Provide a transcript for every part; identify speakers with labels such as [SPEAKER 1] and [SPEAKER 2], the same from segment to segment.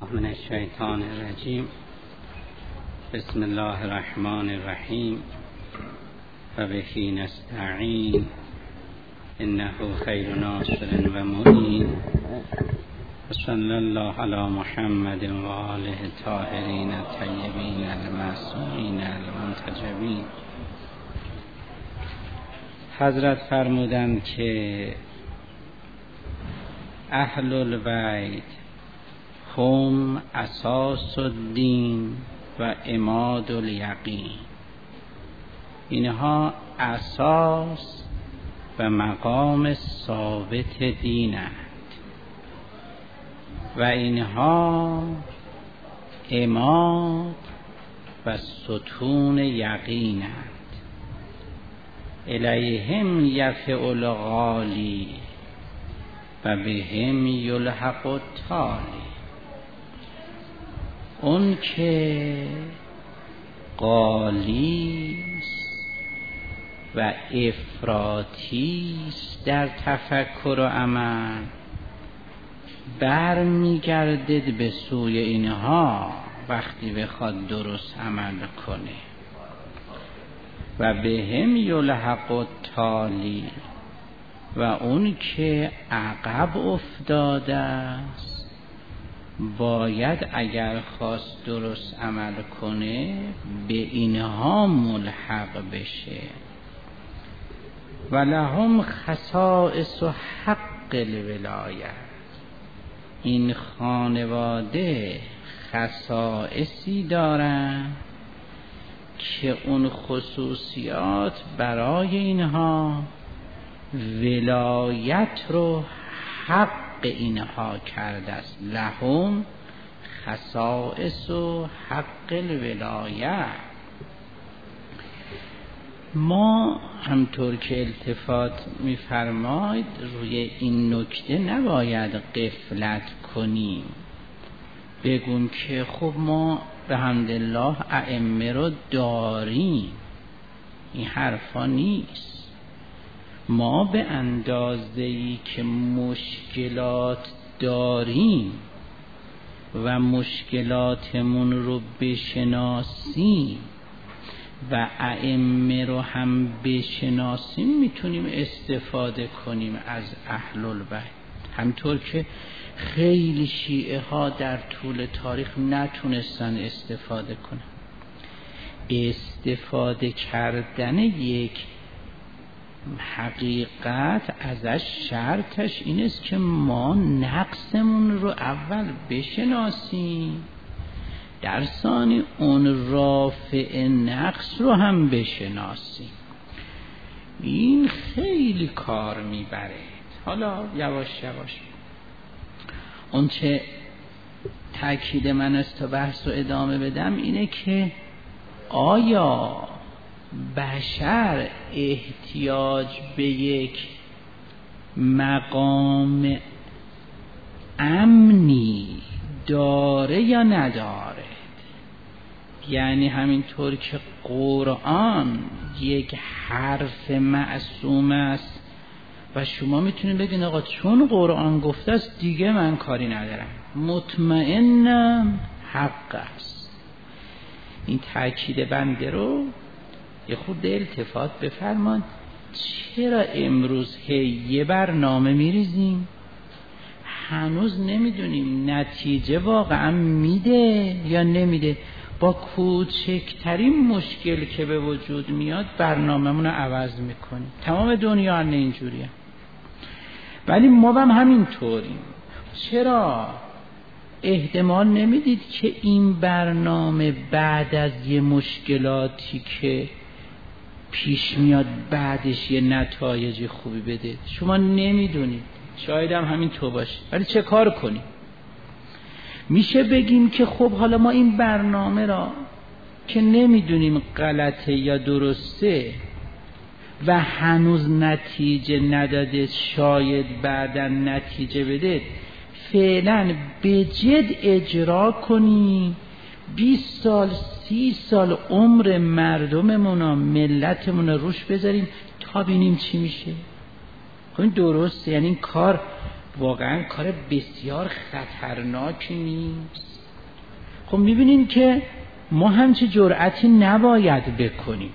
[SPEAKER 1] من الشیطان الرجیم. بسم الله الرحمن الرحیم و بهی نستعین انه خیر ناصر و معین و صلی الله علی محمد و آله الطاهرین الطیبین المعصومین المنتجبین. حضرت فرمودند که اهل البیت هم اساس الدین و عماد الیقین. اینها اساس و مقام ثابت دینند و اینها عماد و ستون یقینند. الیهم یفع الغالی و بهم یلحق التالی. اون که غالیست و افراطیست در تفکر و عمل برمیگردد به سوی اینها وقتی بخواد درست عمل کنه. و بهم یلحق التالی. و اون که عقب افتاده است باید اگر خواست درست عمل کنه به اینها ملحق بشه. و لهم خصائص حق الولایه. این خانواده خصائصی دارن که اون خصوصیات برای اینها ولایت رو حق اینها کرده است. لهم خصائص و حق الولایه. ما همطور که التفات می‌فرماید روی این نکته نباید غفلت کنیم. بگون که خب ما به حمدالله ائمه رو داریم. این حرفا نیست. ما به اندازه‌ای که مشکلات داریم و مشکلاتمون رو بشناسیم و ائمه رو هم بشناسیم میتونیم استفاده کنیم از اهل البیت. همطور که خیلی شیعه ها در طول تاریخ نتونستن استفاده کنن. استفاده کردن یک حقیقت ازش شرطش این است که ما نقصمون رو اول بشناسیم، در ثانی اون رافع نقص رو هم بشناسیم. این خیلی کار میبره. حالا یواش یواش اون چه تأکید من است تا بحث رو ادامه بدم اینه که آیا بشر احتیاج به یک مقام امنی داره یا نداره؟ یعنی همینطور که قرآن یک حرف معصوم است و شما میتونید بگین آقا چون قرآن گفته است دیگه من کاری ندارم، مطمئنم حق است. این تأکید بنده رو یه خود التفات بفرمان. چرا امروز یه برنامه میریزیم هنوز نمیدونیم نتیجه واقعا میده یا نمیده؟ با کوچکترین مشکل که به وجود میاد برنامه‌مون رو عوض میکنیم. تمام دنیا هم اینجوریه، ولی ما هم همینطوریم. چرا احتمال نمیدید که این برنامه بعد از یه مشکلاتی که پیش میاد بعدش یه نتایج خوبی بده؟ شما نمیدونید، شاید هم همین تو باشه، ولی چه کار کنیم؟ میشه بگیم که خب حالا ما این برنامه را که نمیدونیم غلطه یا درسته و هنوز نتیجه نداده، شاید بعدا نتیجه بده، فعلا به جد اجرا کنیم. 20 سال 30 سال عمر مردممون و ملتمون روش بذاریم تا ببینیم چی میشه. خب این درسته؟ یعنی این کار واقعا کار بسیار خطرناکی نیست؟ خب میبینین که ما همچه جرأتی نباید بکنیم.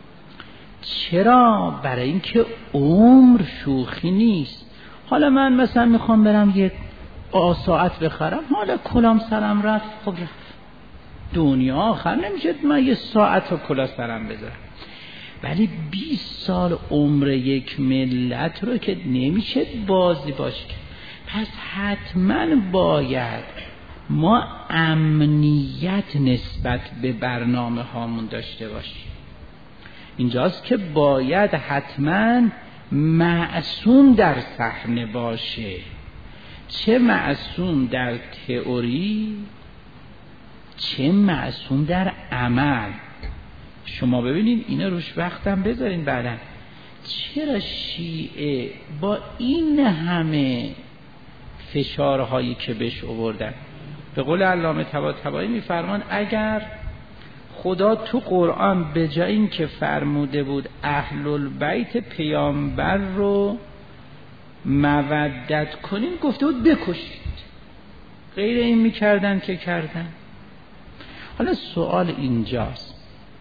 [SPEAKER 1] چرا؟ برای اینکه عمر شوخی نیست. حالا من مثلا میخوام برم یک ساعت بخرم، حالا کلام سرم رفت، خب رفت، دنیا آخر نمیشه من یه ساعت رو کلا سرم بذارم. ولی 20 سال عمر یک ملت رو که نمیشه بازی باشه. پس حتما باید ما امنیت نسبت به برنامه هامون داشته باشیم. اینجاست که باید حتما معصوم در صحنه باشه، چه معصوم در تئوری چه معصوم در عمل. شما ببینید اینا روش وقتم بذارین بعدن. چرا شیعه با این همه فشارهایی که بهش آوردن، به قول علامه طباطبایی میفرمان اگر خدا تو قرآن به جای این که فرموده بود اهل البیت پیامبر رو مودت کنین، گفته بود بکشید. غیر این میکردن که کردن. حالا سوال اینجاست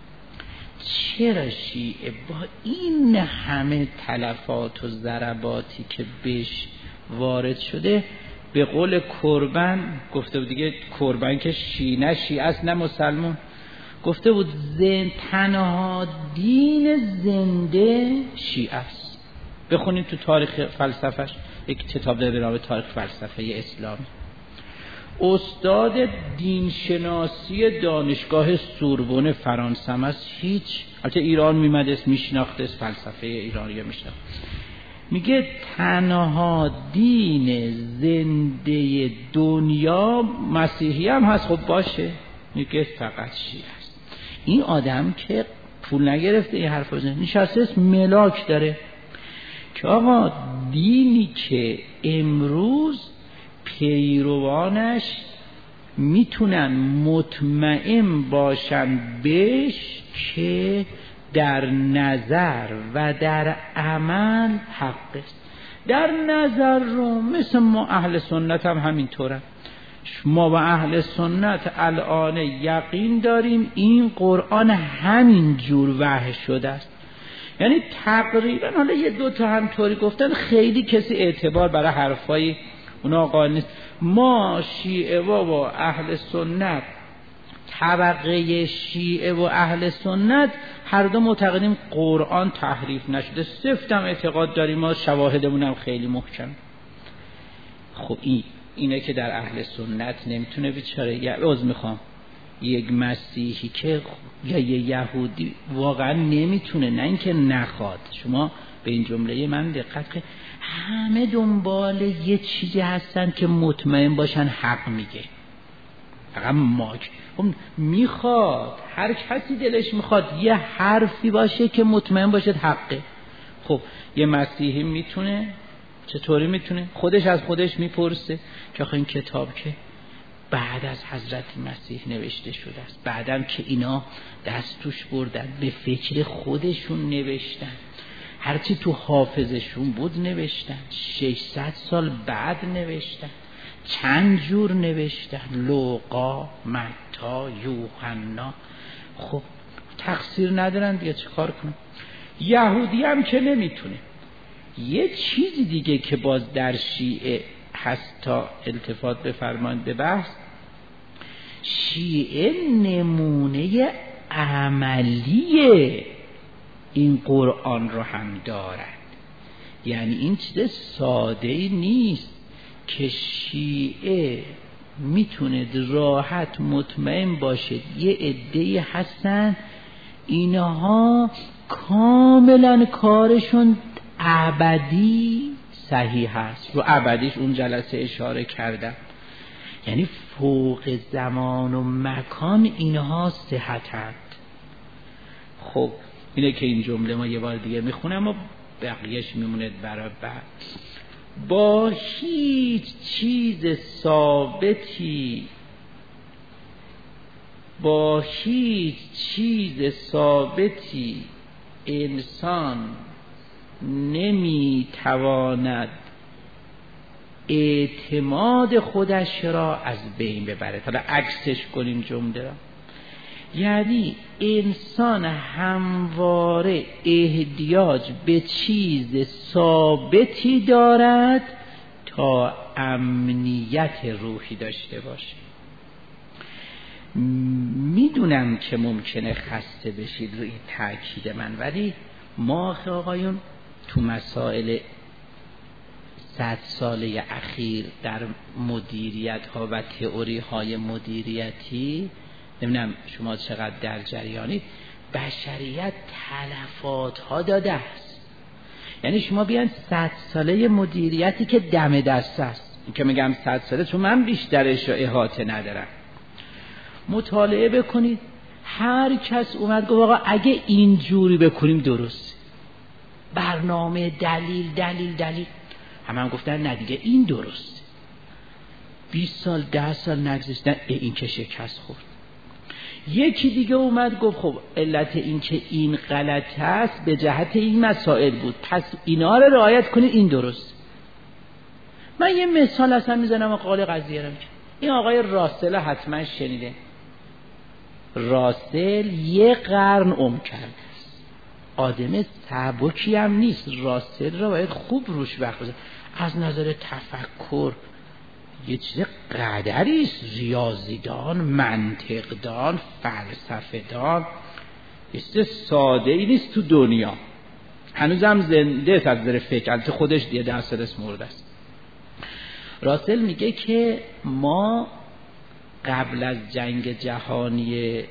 [SPEAKER 1] چرا شیعه با این همه تلفات و ضرباتی که بهش وارد شده، به قول کربن گفته بود دیگه، کربن که نه شیعه است نه مسلمان، گفته بود تنها دین زنده شیعه است. بخونید تو تاریخ فلسفهش، یک کتاب داره به نام تاریخ فلسفه اسلامی. استاد دینشناسی دانشگاه سوربن فرانسه است. هیچ البته ایران میمده میشناخته فلسفه ایرانی میشناخت. میگه تنها دین زنده دنیا مسیحی هم هست. خب باشه، میگه فقط شیعه است. این آدم که پول نگرفته این حرف بزنه، نشسته ملاک داره که آقا دینی که امروز پیروانش میتونن مطمئن باشن بهش که در نظر و در عمل حق است. در نظر رو مثل ما اهل سنت هم همینطوره. ما و اهل سنت الان یقین داریم این قرآن همین جور وحی شده است. یعنی تقریبا، حالا یه دو تا هم طوری گفتن، خیلی کسی اعتبار برای حرفای اونا قائل نیست. ما شیعه و اهل سنت، طبقه شیعه و اهل سنت هر دو معتقدیم قرآن تحریف نشده، سفتم اعتقاد داریم، ما شواهدمون هم خیلی محکم. خب اینه که در اهل سنت نمیتونه بیچاره، عذر میخوام، یک مسیحی که یا یه یهودی واقعا نمیتونه، نه اینکه نخواد. شما به این جمله من دقت کنید، همه دنبال یه چیزی هستن که مطمئن باشن حق میگه. فقط ماک میخواد، هر کسی دلش میخواد یه حرفی باشه که مطمئن باشد حقه. خب یه مسیحی میتونه، چطوری میتونه؟ خودش از خودش میپرسه که آخه این کتاب که بعد از حضرت مسیح نوشته شده است، بعدم که اینا دست توش بردن، به فکر خودشون نوشتن، هرچی تو حافظشون بود نوشتن، 600 سال بعد نوشتن، چند جور نوشتن، لوقا، متی، یوحنا. خب تقصیر ندارن دیگه، چه کار کنن؟ یهودی هم که نمیتونه. یه چیزی دیگه که باز در شیعه هست، تا التفات بفرمایید به بحث، شیعه نمونه عملی این قرآن رو هم دارد. یعنی این چیز ساده نیست که شیعه میتونه راحت مطمئن باشه یه عده‌ای هستن اینها کاملا کارشون ابدی صحیح هست. رو ابدیش اون جلسه اشاره کردم، یعنی فوق زمان و مکان اینها صحتند. خب اینه که این جمله ما یه بار دیگه میخونم و بقیهش میمونه برای بعد. با هیچ چیز ثابتی انسان نمیتواند اعتماد خودش را از بین ببره. حالا عکسش کنیم جمله را، یعنی انسان همواره احتیاج به چیز ثابتی دارد تا امنیت روحی داشته باشه. میدونم که ممکنه خسته بشید روی تاکید من، ولی ما آقایون تو مسائل 100 ساله اخیر در مدیریت ها و تئوری های مدیریتی، نمیدونم شما چقدر در جریانید، بشریت تلفات ها داده است. یعنی شما بیان 100 ساله مدیریتی که دم دست است، این که میگم 100 ساله چون من بیشترش رو احاطه ندارم، مطالعه بکنید. هر کس اومد گفت آقا اگه اینجوری بکنیم درست، برنامه، دلیل دلیل دلیل، هم گفتن نه دیگه این درست. 20 سال 10 سال نگذشت، این که شکست خورد. یکی دیگه اومد گفت خب علت این که این غلط است به جهت این مسائل بود، پس اینا رو رعایت کنید، این درست. من یه مثال اصلا میزنم و قال قضیه رو. این آقای راسل حتما شنیده. راسل 1 قرن عمر کرده است، آدم سبکی هم نیست. راسل رو باید خوب روش وقت بذارید. از نظر تفکر یه چیز قدری است، ریاضیدان، منطقدان، فلسفه‌دان، یه چیز ساده ای نیست تو دنیا. هنوزم زنده است از نظر فکر، البته خودش دیگه 10 سال مرده است. راسل میگه که ما قبل از جنگ جهانی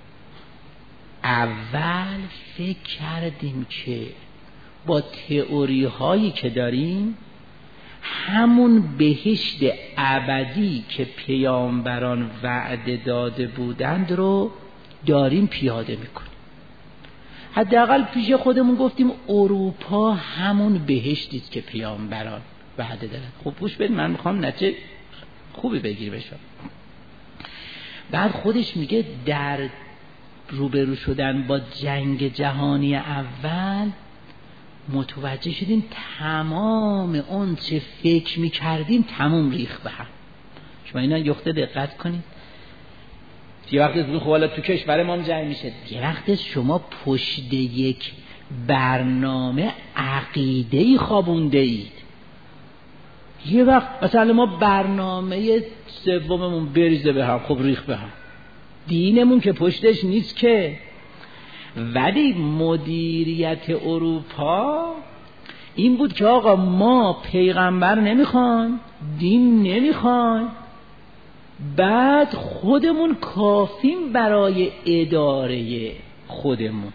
[SPEAKER 1] اول فکر کردیم که با تئوری هایی که داریم همون بهشت ابدی که پیامبران وعده داده بودند رو داریم پیاده میکنیم. حداقل پیش خودمون گفتیم اروپا همون بهشتی است که پیامبران وعده دادن. خب گوش بدید، من میخوام نتیجه خوبی بگیر بشم. بعد خودش میگه در روبرو شدن با جنگ جهانی اول متوجه شدیم تمام اون چه فکر میکردیم تمام ریخت به هم. شما اینا یخته دقت کنید. یه وقت از خب حالا تو کشور ما جنگ میشه، یه وقت شما پشت یک برنامه عقیده‌ای خوابونده اید. یه وقت مثلا ما برنامه سوممون بریزه به هم، خب ریخت به هم. دینمون که پشتش نیست که. ولی مدیریت اروپا این بود که آقا ما پیغمبر نمیخوایم، دین نمیخوایم، بعد خودمون کافیم برای اداره خودمون.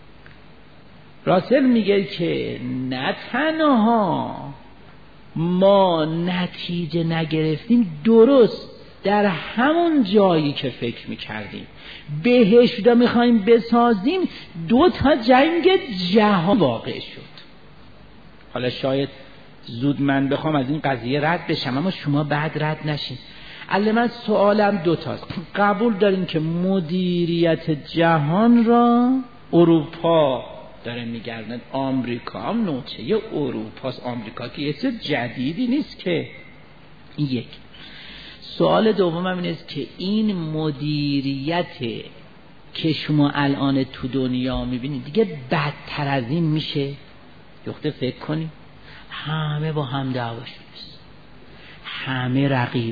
[SPEAKER 1] راسل میگه که نه تنها ما نتیجه نگرفتیم، درست در همون جایی که فکر میکردیم بهشت رو میخوایم بسازیم، 2 جنگ جهان واقع شد. حالا شاید زود من بخوام از این قضیه رد بشم، اما شما بعد رد نشین. الان من سوالم 2 تاست. قبول دارین که مدیریت جهان را اروپا داره میگردن، آمریکا هم نوچه اروپاست. آمریکا که یه چیز جدیدی نیست که. این یک. سوال دومم این است که این مدیریت که شما الان تو دنیا میبینید دیگه بدتر از این میشه؟ یخته فکر کنید، همه با هم دعواشون است، همه رقیب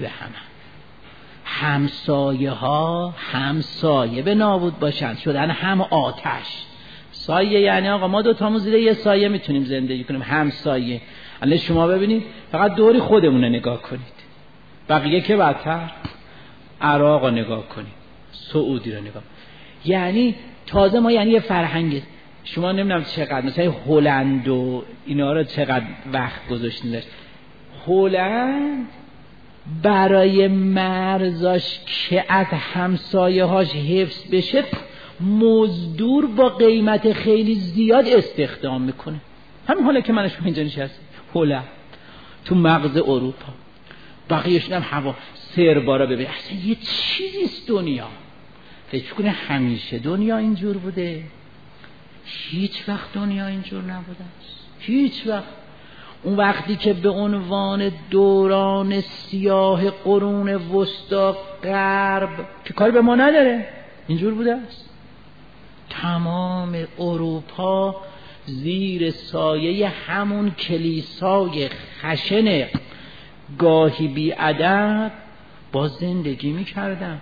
[SPEAKER 1] همسایه ها همسایه به نابود باشن، شدن هم آتش. سایه یعنی آقا ما 2 تامون زیر یه سایه میتونیم زندگی کنیم، همسایه. الان شما ببینید فقط دوری خودمون رو نگاه کنید، بقیه که بدتر. عراق رو نگاه کنید، سعودی رو نگاه. یعنی تازه ما یعنی یه فرهنگ. شما نمیدونم چقدر مثلا هلند و اینا رو چقدر وقت گذاشتین. هلند برای مرزاش که از همسایه هاش حفظ بشه مزدور با قیمت خیلی زیاد استخدام میکنه. همین حالا که من شما اینجا نشستم، هلند تو مغز اروپا، بقیه‌اش هم هوا. سربارا ببین اصلا یه چیزیست دنیا. فکر کنه همیشه دنیا اینجور بوده؟ هیچ وقت دنیا اینجور نبوده است، هیچ وقت. اون وقتی که به عنوان دوران سیاه قرون وسطا غرب که کاری به ما نداره اینجور بوده است، تمام اروپا زیر سایه همون کلیسای خشن گاهی بی ادب با زندگی می کردن.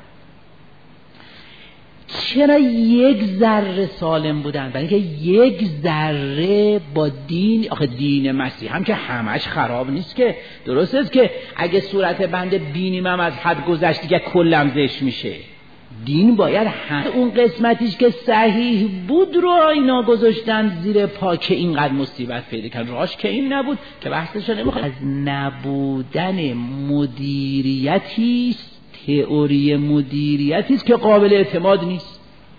[SPEAKER 1] چرا یک ذره سالم بودن؟ برای اینکه یک ذره با دین، آخه دین مسیح هم که همش خراب نیست که، درست است که اگه صورت بنده بینیم هم از حد گذشت دیگه کلم زشت میشه. دین باید اون قسمتیش که صحیح بود رو اینا گذاشتن زیر پا که اینقدر مصیبت پیدا کرد. راش که این نبود که بحثش نمیخواد. از نبودن مدیریتی، تئوری مدیریتی است که قابل اعتماد نیست.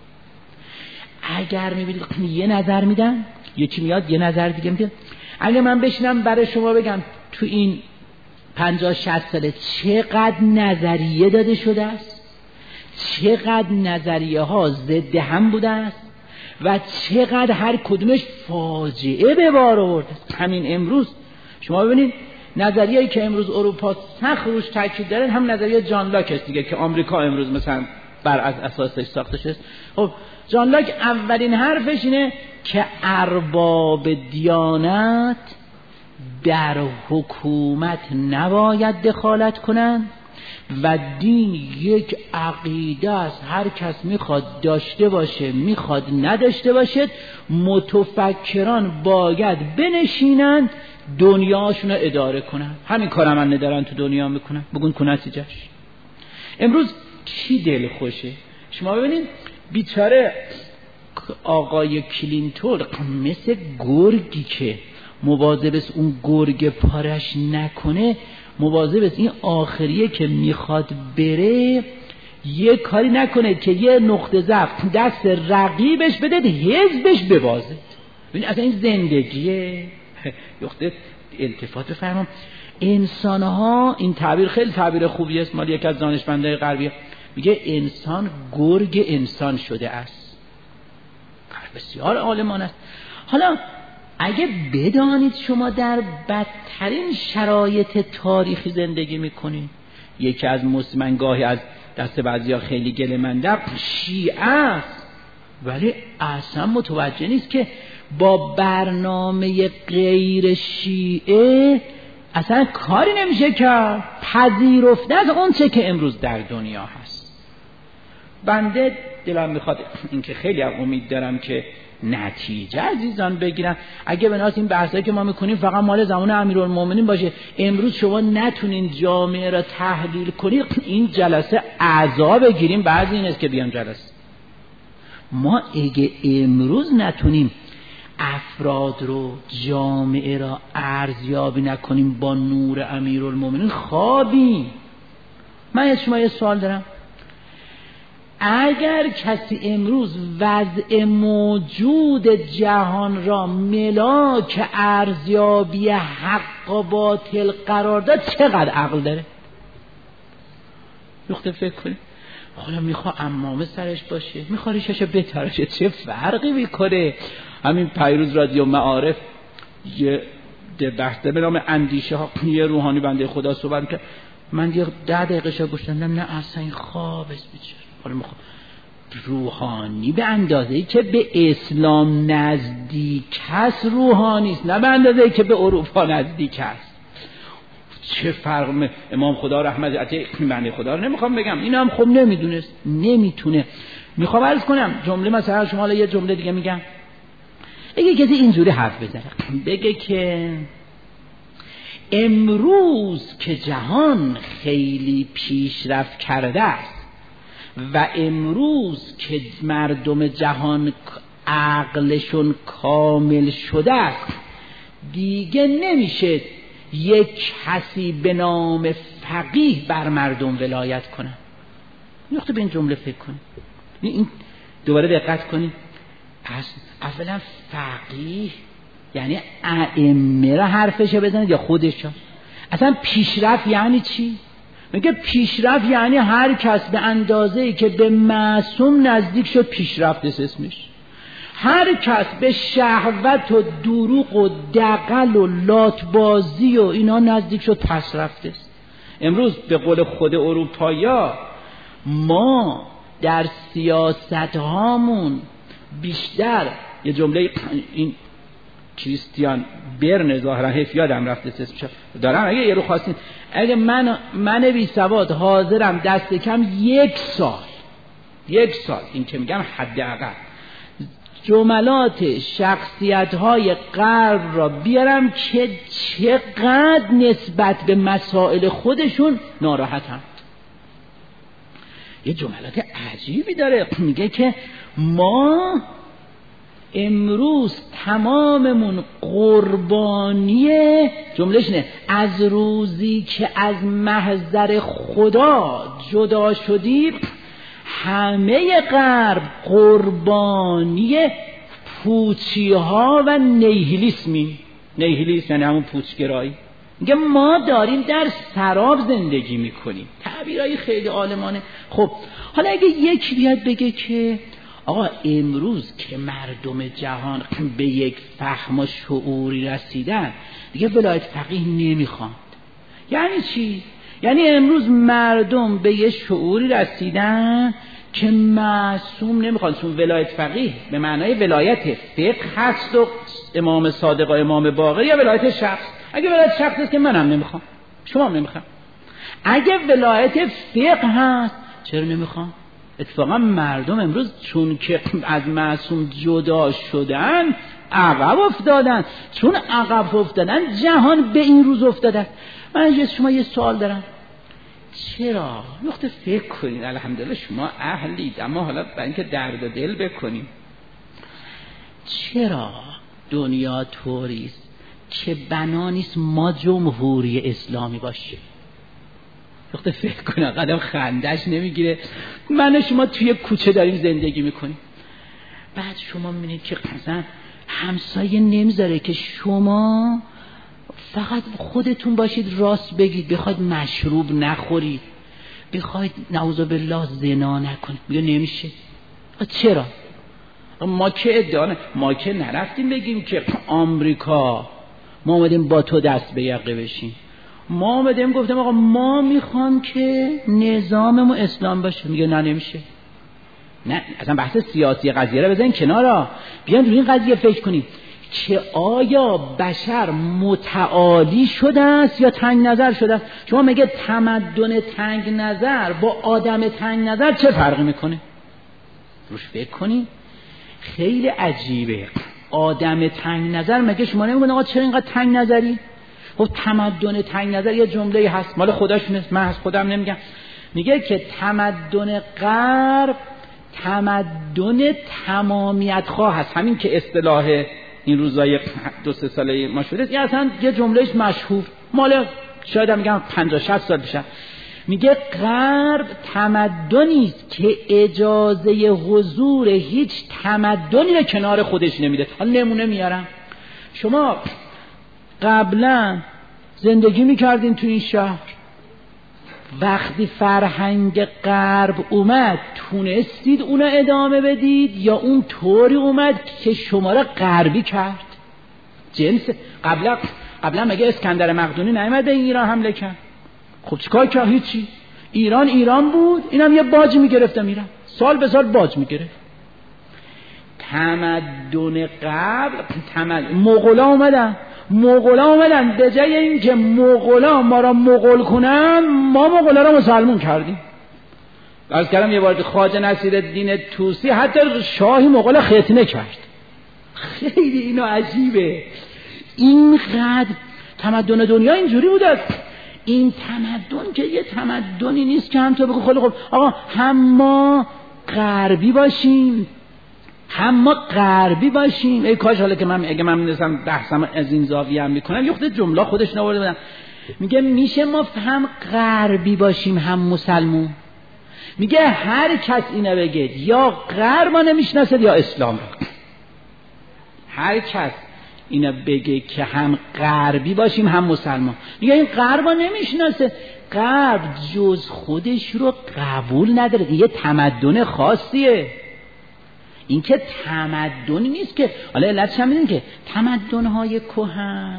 [SPEAKER 1] اگر میبینید یه نظر میدن، یکی میاد یه نظر دیگه میده، اگه من بشینم برای شما بگم تو این 50-60 ساله چقدر نظریه داده شده است، چقدر نظریه ها ضد هم بوده است و چقدر هر کدومش فاجعه به بار آورده است. همین امروز شما ببینید نظریه‌ای که امروز اروپا سخت روش تاکید داره هم نظریه جان لاک است دیگه، که آمریکا امروز مثلا بر اساسش ساخته شده. خب جان لاک اولین حرفش اینه که ارباب دیانت در حکومت نباید دخالت کنند و دین یک عقیده است، هر کس میخواد داشته باشه میخواد نداشته باشه، متفکران باید بنشینند دنیاشون رو اداره کنن. همین کارم من ندارن تو دنیا میکنن، بگون کنسیجش. امروز کی دل خوشه؟ شما ببینید بیچاره آقای کلینتون مثل گرگی که مواظب است اون گرگ پارش نکنه، مواظب است این آخریه که میخواد بره یه کاری نکنه که یه نقطه ضعف دست رقیبش بده حزبش ببازه. ببین اصلا این زندگیه. یخته التفات بفرمام، انسان ها، این تعبیر خیلی تعبیر خوبی است، مال یک از دانشمندای غربی، میگه انسان گرگ انسان شده است. بسیار عالمان است. حالا اگه بدانید شما در بدترین شرایط تاریخی زندگی میکنید، یکی از مسلمان گاهی از دست بعضیا خیلی گله منده شیعه است، ولی اصلا متوجه نیست که با برنامه غیر شیعه اصلا کاری نمیشه کرد، پذیرفته از اون چه که امروز در دنیا هست. بنده دلم میخواد این که خیلی امید دارم که نتیجه عزیزان بگیرن. اگه بناس این بحثایی که ما میکنیم فقط مال زمان امیرالمومنین باشه، امروز شما نتونین جامعه را تحلیل کنید، این جلسه اعضا بگیریم، بعضی این است که بیان جلسه. ما اگه امروز نتونیم افراد رو، جامعه را ارزیابی نکنیم با نور امیرالمومنین، خوابیم. من از شما یه سوال دارم، اگر کسی امروز وضع موجود جهان را ملاک ارزیابی حق و باطل قرار داد، چقدر عقل داره؟ نقطه فکر کنید. حالا میخواه امامه سرش باشه، میخواه ریشش بتراشه، چه فرقی میکنه؟ همین پیروز رادیو معارف یه بحثه به نام اندیشه ها، یه روحانی بنده خدا صحبت که من یه 10 دقیقه شا گوش دادم، نه اصلا این خواب است بیچاره. حالا میخوام روحانی به اندازه‌ای که به اسلام نزدیک هست روحانی است، نه به اندازه‌ای که به اروپا نزدیک هست. چه فرق؟ امام خدا رحمت علیه بنده خدا رو نمیخوام بگم، اینا هم خب نمیدونست، نمیتونه. میخوام عرض کنم جمله، مثلا شما یه جمله دیگه میگم، اگه کسی اینجوری حرف بزنه بگه که امروز که جهان خیلی پیشرفت کرده است و امروز که مردم جهان عقلشون کامل شده است، دیگه نمیشه یک کسی به نام فقیه بر مردم ولایت کنه. نقطه به این جمله فکر کنید، این دوباره دقت کنید. اولا فقیه یعنی ائمه را حرفش بزنید یا خودش؟ اصلا پیشرفت یعنی چی؟ میگه پیشرفت یعنی هر کس به اندازه‌ای که به معصوم نزدیک شد پیشرفت است اسمش. هر کس به شهوت و دروغ و دغل و لاتبازی و اینا نزدیک شد پس رفته است. امروز به قول خود اروپایا ما در سیاست هامون بیشتر، یه جمله این کریستیان برن ظاهرا حیف یادم رفته اسمش دارم، اگه یه رو خواستین، اگه من بی سواد حاضرم دست کم یک سال این که میگم حداقل جملات شخصیت‌های غرب را بیارم که چقدر نسبت به مسائل خودشون ناراحتند. یه جملات عجیبی داره، میگه که ما امروز تماممون قربانیه، جملهش نه، از روزی که از محضر خدا جدا شدیم همه غرب قربانی پوچی ها و نیهیلیسمیم. نیهیلیسم یعنی همون پوچگرایی. میگه ما داریم در سراب زندگی میکنیم. تعبیرهای خیلی عالمانه. خب حالا اگه یک بیاد بگه که آقا امروز که مردم جهان به یک فهم و شعوری رسیدن دیگه ولایت فقیه نمیخواد، یعنی چی؟ یعنی امروز مردم به یه شعوری رسیدن که معصوم نمیخواد، چون ولایت فقیه به معنای ولایت فقه هست و امام صادق و امام باقر، یا ولایت شخص. اگه ولایت شخص هست که منم نمیخوام، شما هم نمیخوام. اگه ولایت فقه هست چرا نمیخوام؟ اتفاقا مردم امروز چون که از معصوم جدا شدن عقب افتادن، چون عقب افتادن جهان به این روز افتادن. من از شما یه سوال دارم، چرا وقت فکر کنید، الحمدلله شما اهلید، اما حالا برای اینکه درد و دل بکنیم، چرا دنیا طوریست که بنا نیست ما جمهوری اسلامی باشه؟ وقت فکر کنید، قدم خندش نمیگیره. من و شما توی کوچه داریم زندگی میکنیم، بعد شما میبینید که مثلا همسایه نمیذاره که شما فقط خودتون باشید راست بگید، بخواید مشروب نخورید، بخواید نعوذ بالله زنا نکنید، میگه نمیشه. چرا؟ ما که نرفتیم بگیم که آمریکا ما اومدیم با تو دست به یقه بشیم، ما اومدیم گفتیم آقا ما میخوام که نظاممون اسلام باشه، میگه نه نمیشه. نه اصلا بحث سیاسی قضیه رو بزنین کنارا، بیان روی این قضیه فکر کنیم که آیا بشر متعالی شده است یا تنگ نظر شده است؟ شما میگه تمدن تنگ نظر با آدم تنگ نظر چه فرقی میکنه؟ روش فکر کنی. خیلی عجیبه. آدم تنگ نظر مگه شما نمیگن آقا چرا اینقدر تنگ نظری؟ خب تمدن تنگ نظر یه جمله هست مال خداشون است، من از خودم نمیگم. میگه که تمدن غرب تمدن تمامیت خواه هست، همین که اصطلاح این روزای 2-3 ساله ما شده، یه اصلا یه جملهش مشهور مال شاید هم میگم 50-60 سال پیشه. میگه غرب تمدنی است که اجازه حضور هیچ تمدنی رو کنار خودش نمیده. حالا نمونه میارم، شما قبلا زندگی میکردین تو این شهر، وقتی فرهنگ غرب اومد تونستید اونو ادامه بدید یا اون طوری اومد که شما را غربی کرد؟ جنس قبلا مگه اسکندر مقدونی نیامد به ایران حمله کرد؟ خب چیکار کرد؟ هیچی. ایران بود، اینم یه باج میگرفت میرم سال به سال باج میگرفت. تمدن قبل مغولا اومدن به جای اینکه مغولا ما را مغول کنن، ما مغولا را مسلمون کردیم. عرض کردم یه بار خواجه نصیرالدین طوسی حتی شاهی مغول ختنه کرد. خیلی اینو عجیبه. اینقدر تمدن دنیا اینجوری بوده. این تمدن که یه تمدنی نیست که هم تو بگو خیلی خوب آقا هم ما غربی باشیم. ای کاش حالا که اگه من می‌دونستم بحثم از این زاویه هم میکنم، یه خود جمله خودش نورده بدم. میگه میشه ما هم غربی باشیم هم مسلمون. میگه هر کس اینو بگه یا غرب ما نمیشناسه یا اسلام. هر کس اینو بگه که هم غربی باشیم هم مسلمان، میگه این غرب نمیشناسه. غرب جز خودش رو قبول نداره، یه تمدن خاصیه. این که تمدنی نیست که حالا علتش هم میدونی که تمدن‌های کهن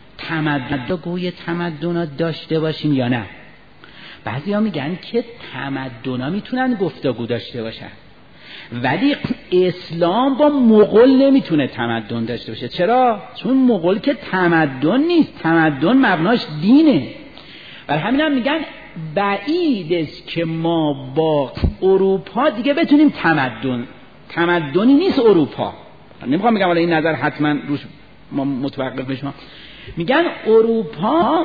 [SPEAKER 1] گوی تمدن‌ها داشته باشیم یا نه. بعضیا میگن که تمدن‌ها میتونن گفتگو داشته باشن، ولی اسلام با مغول نمیتونه تمدن داشته باشه. چرا؟ چون مغول که تمدن نیست، تمدن مبناش دینه. برای همین هم میگن بعید است که ما با اروپا دیگه بتونیم تمدنی نیست اروپا. نمیخوام بگم حالا این نظر حتما روش ما متوقف بشم. میگن اروپا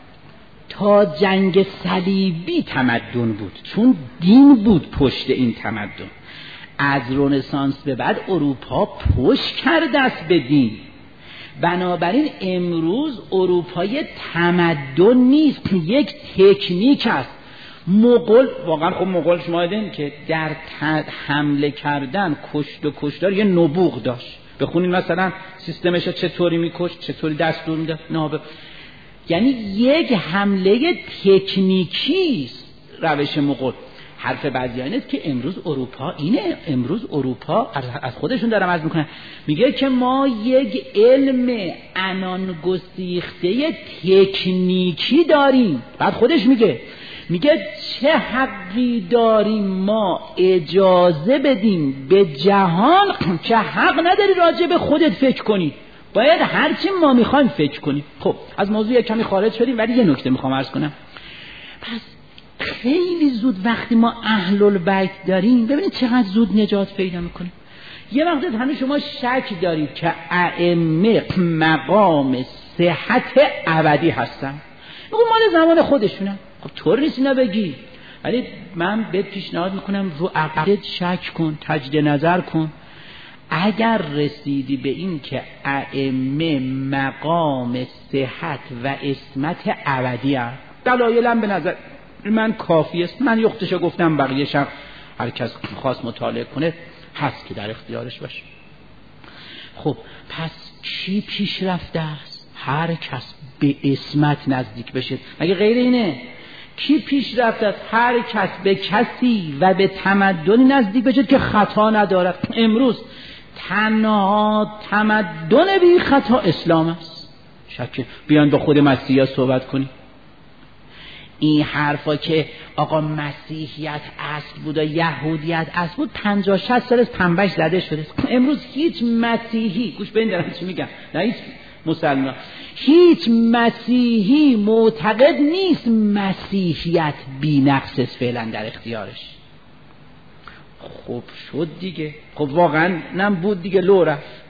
[SPEAKER 1] تا جنگ صلیبی تمدن بود، چون دین بود پشت این تمدن. از رنسانس به بعد اروپا پشت کرد دست به دین. بنابراین امروز اروپای تمدن نیست، یک تکنیک است. مغول واقعا خب مغول شما دیدین که در حمله کردن کشت و کشتار یه نبوغ داشت. بخونین مثلا سیستمش چطوری میکشت، چطوری دستور میده، یعنی یک حمله تکنیکی است روش مغول. حرف بعضی اینه که امروز اروپا اینه، امروز اروپا از خودشون دارم عرض میکنن، میگه که ما یک علم عنان گسیخته تکنیکی داریم. بعد خودش میگه چه حقی داریم ما اجازه بدیم به جهان که حق نداری راجع به خودت فکر کنی، باید هرچی ما میخوایم فکر کنیم. خب از موضوع کمی خارج شدیم، ولی یه نکته میخوام عرض کنم. پس خیلی زود وقتی ما اهل البیت داریم، ببینید چقدر زود نجات پیدا میکنیم. یه وقت همه شما شک دارید که ائمه مقام صحت ابدی هستن، میگم مال زمان خودشونن. خب طور نیست اینا بگی، ولی من به پیشنهاد میکنم رو عقیدت شک کن، تجدید نظر کن. اگر رسیدی به این که ائمه مقام صحت و عصمت ابدی هست، دلایلم به نظر من کافی است. من یختشو گفتم، بقیه‌ش هم هر کس خواست مطالعه کنه هست که در اختیارش باشه. خب پس کی پیشرفته است؟ هر کس به عصمت نزدیک بشه. مگه غیر اینه؟ کی پیشرفته است؟ هر کس به کسی و به تمدنی نزدیک بشه که خطا ندارد. امروز تنها تمدن بی خطا اسلام است. شک بیان با خود مسیحا صحبت کنی. این حرفا که آقا مسیحیت اصل بود و یهودیت اصل بود 50-60 سال از پنبش زده شده. امروز هیچ مسیحی، گوش بدین دارم چی میگم، نه هیچ مسلمان، هیچ مسیحی معتقد نیست مسیحیت بی نقص است فعلا در اختیارش. خب شد دیگه، خب واقعا نم بود دیگه، لو رفت.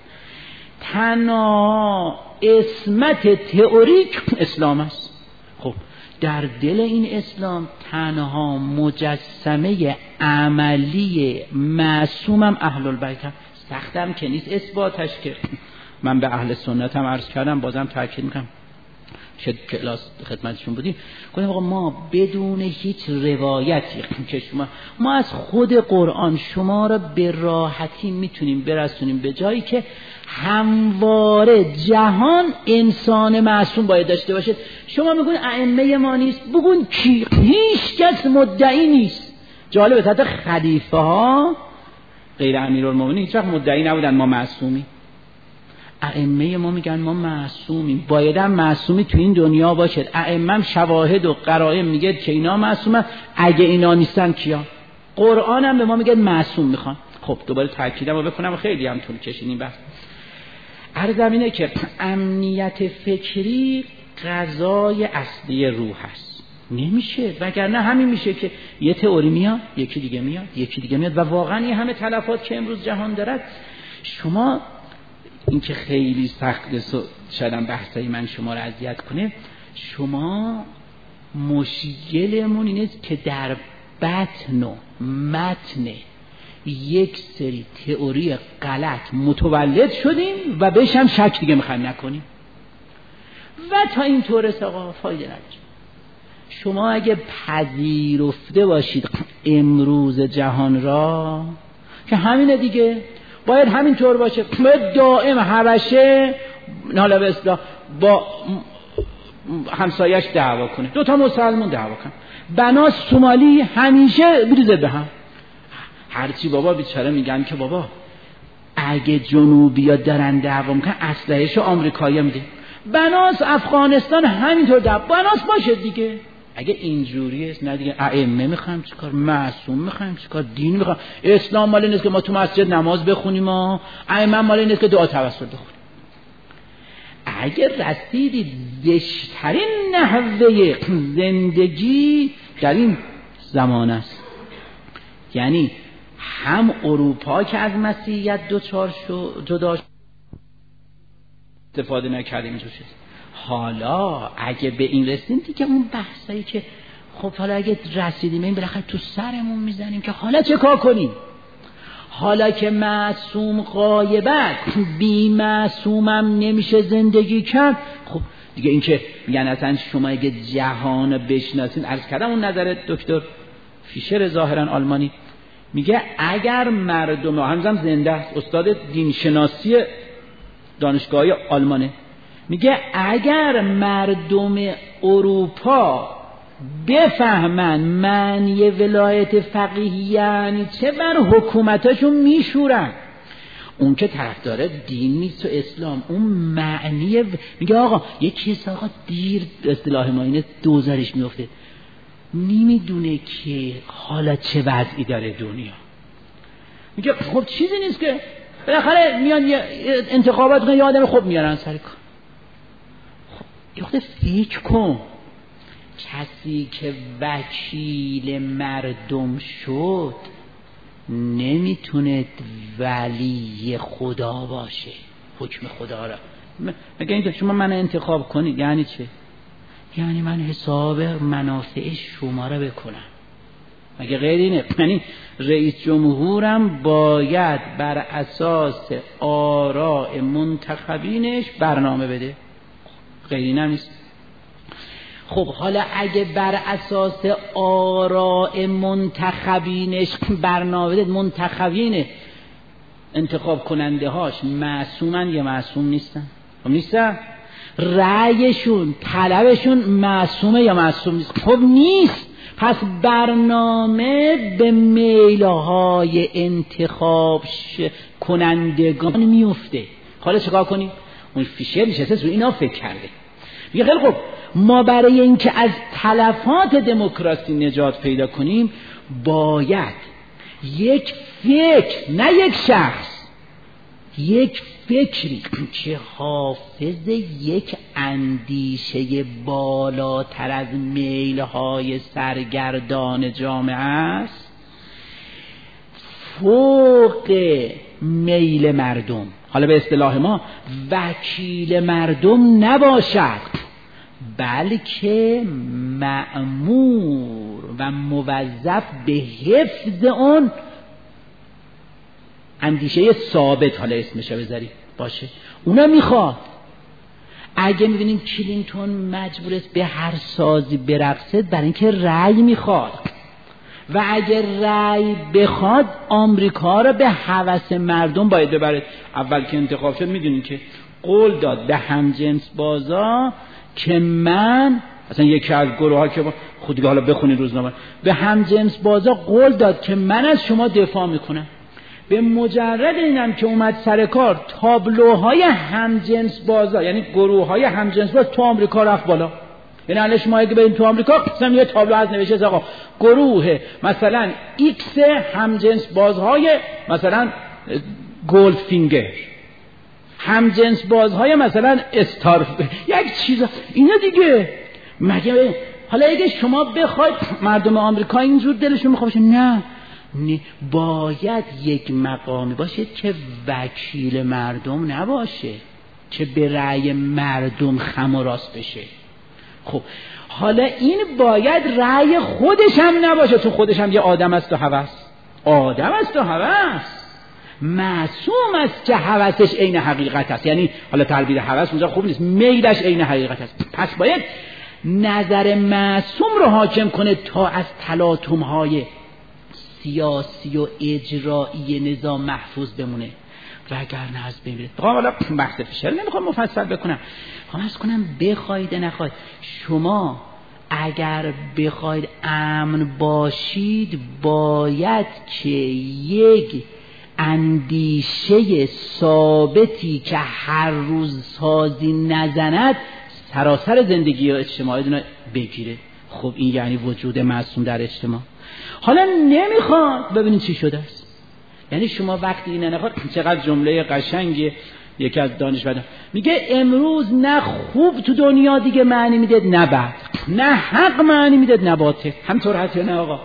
[SPEAKER 1] تنها عصمت تئوریک اسلام است. خب در دل این اسلام تنها مجسمه عملی معصومم اهل البیت هم. سختم که نیست اثباتش، که من به اهل سنت هم عرض کردم، بازم تاکید میکنم، چه کلاس خدمتشون بودیم، گفتم آقا ما بدون هیچ روایتی که ما از خود قرآن شما را به راحتی میتونیم برسونیم به جایی که همواره جهان انسان معصوم باید داشته باشه. شما میگون ائمه ما نیست، بگون کی؟ هیچ کس مدعی نیست. جالبه حتی خلیفه ها غیر امیرالمومنین هیچ وقت مدعی نبودن ما معصومی. ائمه ما میگن ما معصومیم، باید هم معصومی تو این دنیا باشد. ائمه هم شواهد و قرائن میگه که اینا معصومن، اگه اینا نیستن کیا؟ قرآن هم به ما میگه معصوم میخوان. خب دوباره تاکیدمو بکنم، خیلی هم طول کشیدیم بحث. عرضم اینه که امنیت فکری غذای اصلی روح هست. نمیشه، وگرنه همین میشه که یه تئوری میاد، یکی دیگه میاد، یکی دیگه میاد، و واقعا این همه تلفات که امروز جهان دارد. شما این که خیلی سخت شدن بحثای من شما رو اذیت کنه، شما مشکلمون اینه که در بطن و متن یک سری تئوری غلط متولد شدیم و بهش هم شک دیگه میخوایم نکنیم، و تا این طور آقا فایده نداره. شما اگه پذیرفته باشید امروز جهان را که همینه دیگه، باید همین طور باشه، باید دائم حبشه حالا به اصطلاح با همسایش دعوا کنه، دوتا مسلمان دعوا کنه، بنا سومالی همیشه بریزه به هم. هرچی بابا بیچاره میگن که بابا اگه جنوبی ها دارن دعوا میکنن اسلحه‌شو آمریکایی‌ها میده. بناس افغانستان همینطور بناس باشه دیگه. اگه اینجوریه نه دیگه ائمه میخوایم چیکار، معصوم میخوایم چیکار، دین میخوایم. اسلام مال نیست که ما تو مسجد نماز بخونیم و ائمه مال نیست که دعا توسل بخونیم. اگه رسیدید زشترین نحوه زندگی در این زمان است، یعنی هم اروپا که از مسیحیت دوچار شد جدا شد استفاده نکردیم اینجور شد. حالا اگه به این رسیدیم دیگه اون بحثایی که خب حالا اگه رسیدیم این بالاخره تو سرمون میزنیم که حالا چه کار کنیم. حالا که معصوم غایبت بی معصومم نمیشه زندگی کرد. خب دیگه این که میگن اصلا شما اگه جهان بشناسین، عرض کردم اون نظر دکتر فیشر ظاهرا آلمانی میگه اگر مردم، هنوزم زنده است، استاد دینشناسی دانشگاهی آلمانه، میگه اگر مردم اروپا بفهمن معنی ولایت فقیه یعنی چه، بر حکومتاشون میشورن. اون که طرفدار دین نیست و اسلام، اون معنی میگه آقا یکی آقا دیر اصطلاح ما اینه دوزارش میفته، نمیدونه که حالا چه وضعی داره دنیا. میگه خب چیزی نیست که بالاخره میان انتخابات کنه، یه آدم خوب میارن سر کار. خب یه وقت فکر کن کسی که وکیل مردم شد نمیتونه ولی خدا باشه، حکم خدا را. مگه اینکه شما من انتخاب کنید یعنی چه؟ یعنی من حساب منافع شما را بکنم، مگه غیر اینه؟ یعنی رئیس جمهورم باید بر اساس آراء منتخبینش برنامه بده، غیر این هم نیست. خب حالا اگه بر اساس آراء منتخبینش برنامه بده، منتخبین انتخاب کننده هاش معصومن یا معصوم نیستن؟ خب نیستن. رأیشون طلبشون معصومه یا معصوم نیست؟ خب نیست. پس برنامه به میلهای انتخاب کنندگان میفته. حالا چیکار کنیم؟ اون فیشر نشسته رو اینا فکر کرده، میگه خیلی خب ما برای اینکه از تلفات دموکراسی نجات پیدا کنیم باید یک فکر، نه یک شخص، یک فکری که حافظ یک اندیشه بالاتر از میلهای سرگردان جامعه است، فوق میل مردم، حالا به اصطلاح ما وکیل مردم نباشد، بلکه مأمور و موظف به حفظ اون اندیشه ثابت، حالا اسمش بذاری باشه، اونا میخواد. اگه میبینیم کلینتون مجبور است به هر سازی برقصه برای اینکه رأی میخواد، و اگر رأی بخواد آمریکا رو به هوس مردم باید ببرد. اول که انتخاب شد میدونین که قول داد به همجنس بازا که من، اصلا یکی از گروه ها که خودی حالا بخونید روزنامه، به همجنس بازا قول داد که من از شما دفاع میکنم. به مجرد اینم که اومد سر کار تابلوهای همجنس بازا، یعنی گروه های همجنس باز تو آمریکا رفت بالا. یعنی الان شما اگه برید تو آمریکا مثلا یه تابلو از نوشته آقا گروه مثلا ایکس همجنس بازهای مثلا گولدفینگر، همجنس بازهای مثلا استار، یک چیز اینا دیگه. مگه حالا اگه شما بخواید مردم آمریکا اینجور دلشون میخواد نه باید یک مقامی باشه که وکیل مردم نباشه، که به رأی مردم خم و راست بشه. خب حالا این باید رأی خودش هم نباشه، تو خودش هم یه آدم است و هوس، آدم است و هوس، معصوم است که هوسش عین حقیقت است. یعنی حالا تعبیر هوس اونجا خوب نیست، میلش عین حقیقت است. پس باید نظر معصوم رو حاکم کنه تا از تلاطم‌های سیاسی و اجرایی نظام محفوظ بمونه، وگرنه از بین میره. حالا بحث فیشر نمیخوام مفصل بکنم، خواهم کنم بخواید نخواید شما اگر بخواید امن باشید باید که یک اندیشه ثابتی که هر روز سازی نزند سراسر زندگی اجتماعی دونه بگیره. خب این یعنی وجود معصوم در اجتماع. حالا نمیخواد ببینید چی شده است. یعنی شما وقتی این نخواد، چقدر جمله قشنگه یکی از دانشمندان میگه امروز نه خوب تو دنیا دیگه معنی میده نه بد، نه حق معنی میده نه باطل. همطور هست یا نه آقا؟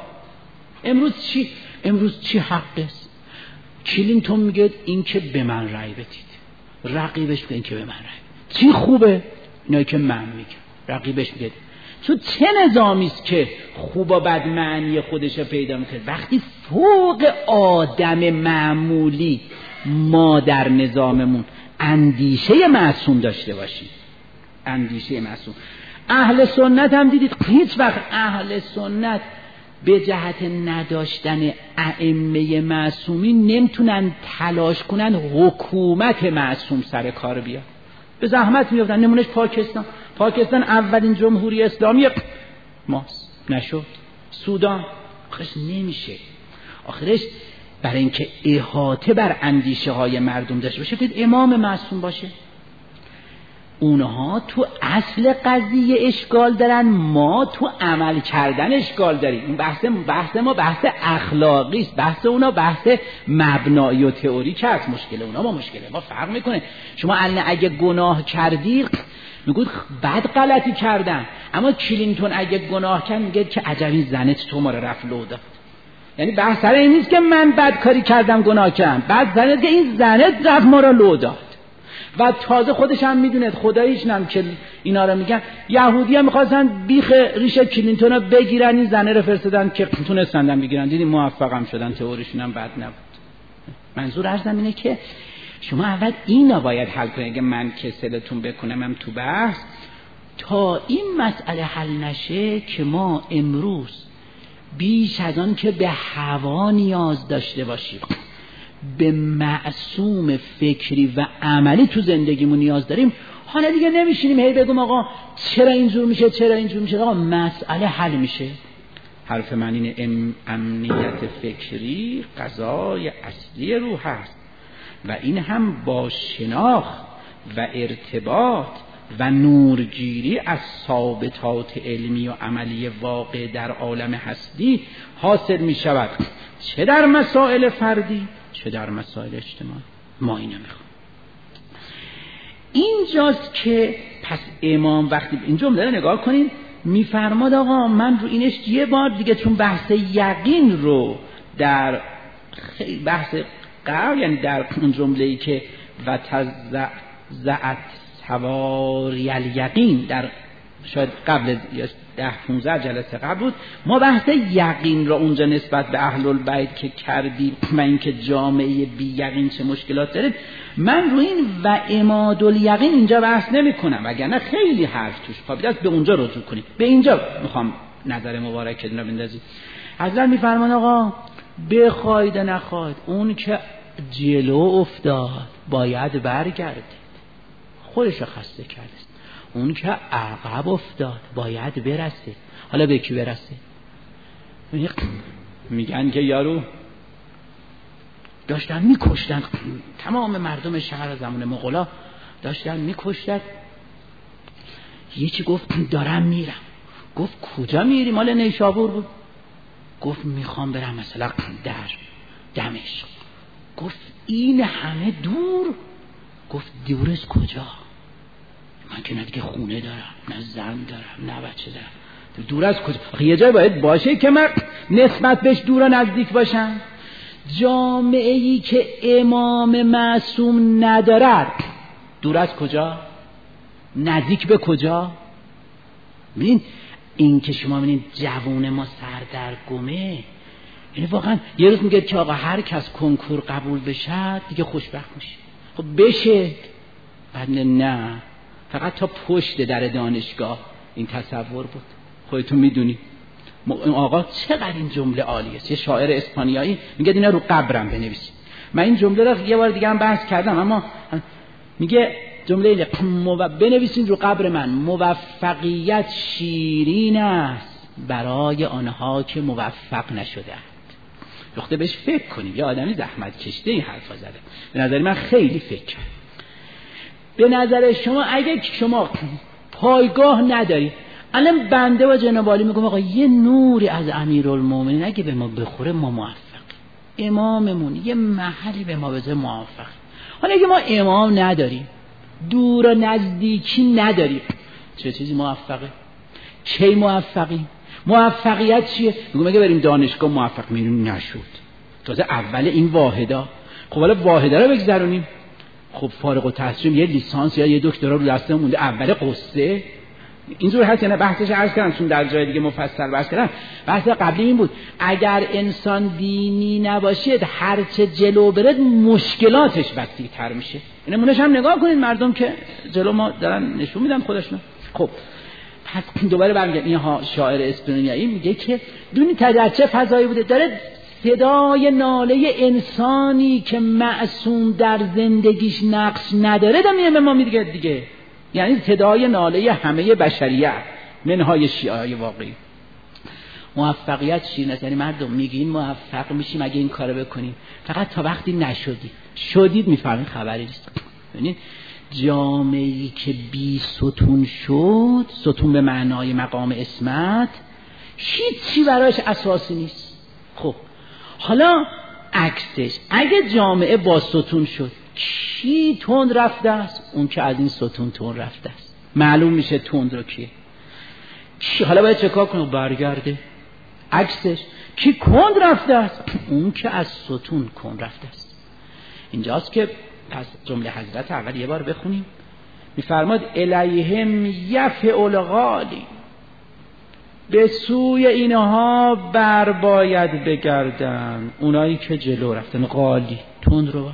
[SPEAKER 1] امروز چی حق است؟ کلینتون میگه این که به من رأی بدید، رقیبش میگه این که به من رأی. چی خوبه؟ اینایی که من میگم. رقیبش میگه تو چه نظامی است که خوب و بد معنی خودش پیدا میکنه؟ وقتی فوق آدم معمولی ما در نظاممون اندیشه معصوم داشته باشیم. اندیشه معصوم. اهل سنت هم دیدید هیچ وقت اهل سنت به جهت نداشتن ائمه معصومین نمیتونن تلاش کنن حکومت معصوم سر کار بیاد. به زحمت میافتن. نمونهش پاکستان اولین جمهوری اسلامی ماست، نشد. سودان آخرش نمیشه. آخرش برای اینکه احاطه بر اندیشه های مردم داشته باشه باید امام معصوم باشه. اونها تو اصل قضیه اشکال دارن، ما تو عمل کردن اشکال داریم. اون بحث ما بحث اخلاقی است، بحث اونا بحث مبنایی و تئوریک است. مشکل اونا با مشکل ما فرق میکنه. شما اگه گناه کردی میگید بد غلطی کردن، اما کلینتون اگه گناه کرد میگه که عجبی زنت تو ما رو رفت لو داد. یعنی بحث سر این نیست که من بد کاری کردم گناه کردم، بعد زنت که این زنت رفت ما رو لو داد. و تازه خودش هم میدونه خداییش نم که اینا رو میگن. یهودی ها میخواستن بیخ ریش کلینتون رو بگیرن، این زنه رو فرستادن که تونستن بگیرن. دیدیم موفق هم شدن، تئوریشون هم بد نبود. منظور عرضم اینه که شما اول اینا باید حل کنید. اگه من کسلتون بکنم تو بحث تا این مسئله حل نشه که ما امروز بیش از آن که به هوا نیاز داشته باشیم به معصوم فکری و عملی تو زندگیمون نیاز داریم. حالا دیگه نمیشینیم هی بگم آقا چرا اینجور میشه. آقا مسئله حل میشه. حرف من اینه امنیت فکری غذای اصلی روح هست و این هم با شناخت و ارتباط و نورگیری از ثابتات علمی و عملی واقع در عالم هستی حاصل می شود، چه در مسائل فردی چه در مسائل اجتماعی. ما اینو میخوام. اینجاست که پس امام وقتی این جمله رو نگاه کنین میفرماد آقا من رو اینش یه بار دیگه، چون بحث یقین رو در بحث قبل، یعنی در اون جمله‌ای که و تزعت سواری الیقین در شاید قبل 10-15 جلسه قبل بود، ما بحث یقین را اونجا نسبت به اهل البیت که کردیم و اینکه جامعه بی یقین چه مشکلات داره. من رو این و عماد الیقین اینجا بحث نمی کنم، وگرنه خیلی حرف توش خوابیده است. به اونجا رجوع کنید. به اینجا میخوام نظر مبارک رو بندازید. حضرت میفرمان آقا بخواید نخواید اون که جلو افتاد باید برگردید. خودش رو خسته کرده. اون که عقب افتاد باید برسه. حالا به کی برسه؟ میگن که یارو داشتن میکشتن تمام مردم شهر زمان مغولا، داشتن میکشتن. یکی گفت دارم میرم. گفت کجا میری؟ مال نیشابور بود. گفت میخوام برم مثلا در دمشق. گفت این همه دور؟ گفت دور از کجا؟ من که نه دیگه خونه دارم، نه زن دارم، نه بچه دارم. دور از کجا؟ یه جای باید باشه که من نسبت بهش دور و نزدیک باشم. جامعه‌ای که امام معصوم ندارد دور از کجا؟ نزدیک به کجا؟ ببین این که شما ببینید جوون ما سردرگمه، یعنی واقعا یه روز میگه که آقا هر کس کنکور قبول بشه دیگه خوشبخت میشه. خب بشه، بعد نه فقط تا پشت در دانشگاه این تصور بود. خودتون میدونی این آقا چقدر این جمله عالیه. یه شاعر اسپانیایی میگه اینا رو قبرم بنویسید. من این جمله رو یه بار دیگه هم بحث کردم، اما میگه جمله بنویسید رو قبر من: موفقیت شیرین است برای آنها که موفق نشدند. یخته بهش فکر کنیم. یه آدمی زحمت کشیده این حرفا زده. به نظر من خیلی فکر کرد. به نظر شما اگه شما پایگاه نداری، الان بنده و جناب عالی میگم آقا یه نوری از امیرالمومنین اگه به ما بخوره ما موفق، اماممون یه محلی به ما بده موفق. حالا اگه ما امام نداریم، دور و نزدیکی نداریم، چه چیزی موفقه؟ چه موفقی؟ موفقیت چیه؟ میگم اگه بریم دانشگاه موفق میشیم، نشد. تازه اول این واحدا. خب حالا واحدا رو بگذرونیم. خب فارغ التحصیل یه لیسانس یا یه دکترا رو دستمون مونده، اول قصه اینجور هست یا نه؟ بحثش عرض کردم چون در جای دیگه مفصل بحث کردم. بحث قبلی این بود اگر انسان دینی نباشه هرچه جلو بره مشکلاتش وسیع‌تر میشه. نمونهش هم نگاه کنید، مردم که جلو ما دارن نشون میدن خودشون. خب پس دوباره برمیگردم، اینها شاعر اسپانیایی میگه که دونی در چه فضایی بوده، داره صدای ناله انسانی که معصوم در زندگیش نقش نداره دمیه به ما میگه دیگه. یعنی صدای ناله همه بشریت منهای شیعه واقعی. موفقیت چیه؟ یعنی مردم میگین موفق میشیم اگه این کارو بکنیم، فقط تا وقتی نشدید. شدید میفهمید خبری نیست. ببینید جامعه‌ای که بی ستون شد، ستون به معنای مقام اسمت، هیچی براش اساسی نیست. خب حالا عکسش، اگه جامعه با ستون شد کی تند رفته است؟ اون که از این ستون تند رفته است. معلوم میشه تند رو کیه. حالا باید چکار کنه؟ برگرده. عکسش کی کند رفته است؟ اون که از ستون کند رفته است. اینجاست که پس جمله حضرت اول یه بار بخونیم. میفرماد الیهم یفعل غالی، به سوی اینها بر باید بگردن اونایی که جلو رفتن. غالی تند رو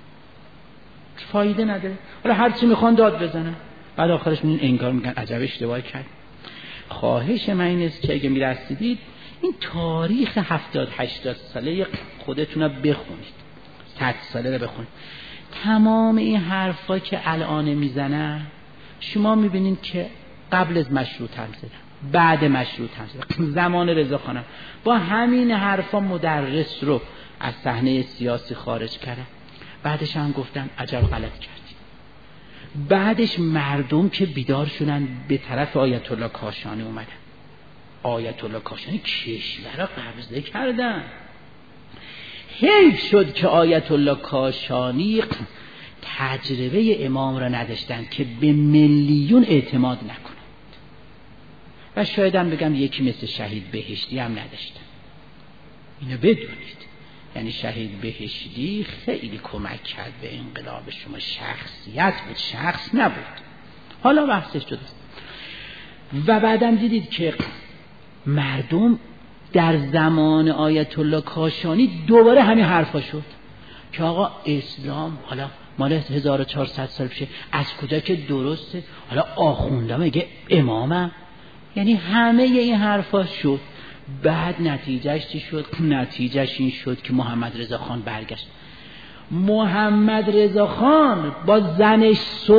[SPEAKER 1] فایده نداره، حالا هر چی میخوان داد بزنن، بعد آخرش میگن انگار میگن عجب اشتباهی کرد. خواهش من این است که اگه میرسیدید این تاریخ 70-80 ساله خودتون رو بخونید، 100 ساله رو بخونید. تمام این حرفا که الان میزنن شما میبینید که قبل از مشروط هم زدن، بعد مشروط هم زدن. زمان رضاخان با همین حرفا مدرس رو از صحنه سیاسی خارج کردن. بعدش هم گفتن عجب غلط کردیم. بعدش مردم که بیدار شدن به طرف آیت الله کاشانی اومدن. آیت الله کاشانی کشور را قبضه کردن. حیف شد که آیت الله کاشانی تجربه امام را نداشتن که به میلیون اعتماد نکنند و شاید هم بگم یکی مثل شهید بهشتی هم نداشتن. اینو بدونید. یعنی شهید بهشتی خیلی کمک کرد به انقلاب شما. شخصیت بود، شخص نبود. حالا بحثش شده. و بعدم دیدید که مردم در زمان آیت الله کاشانی دوباره همین حرفا شد که آقا اسلام حالا مال 1400 سال پیشه، از کجا که درسته، حالا آخونده میگه امامم. یعنی همه این حرفا شد. بعد نتیجهش چی شد؟ نتیجهش این شد که محمد رضا خان برگشت. محمد رضا خان با زنش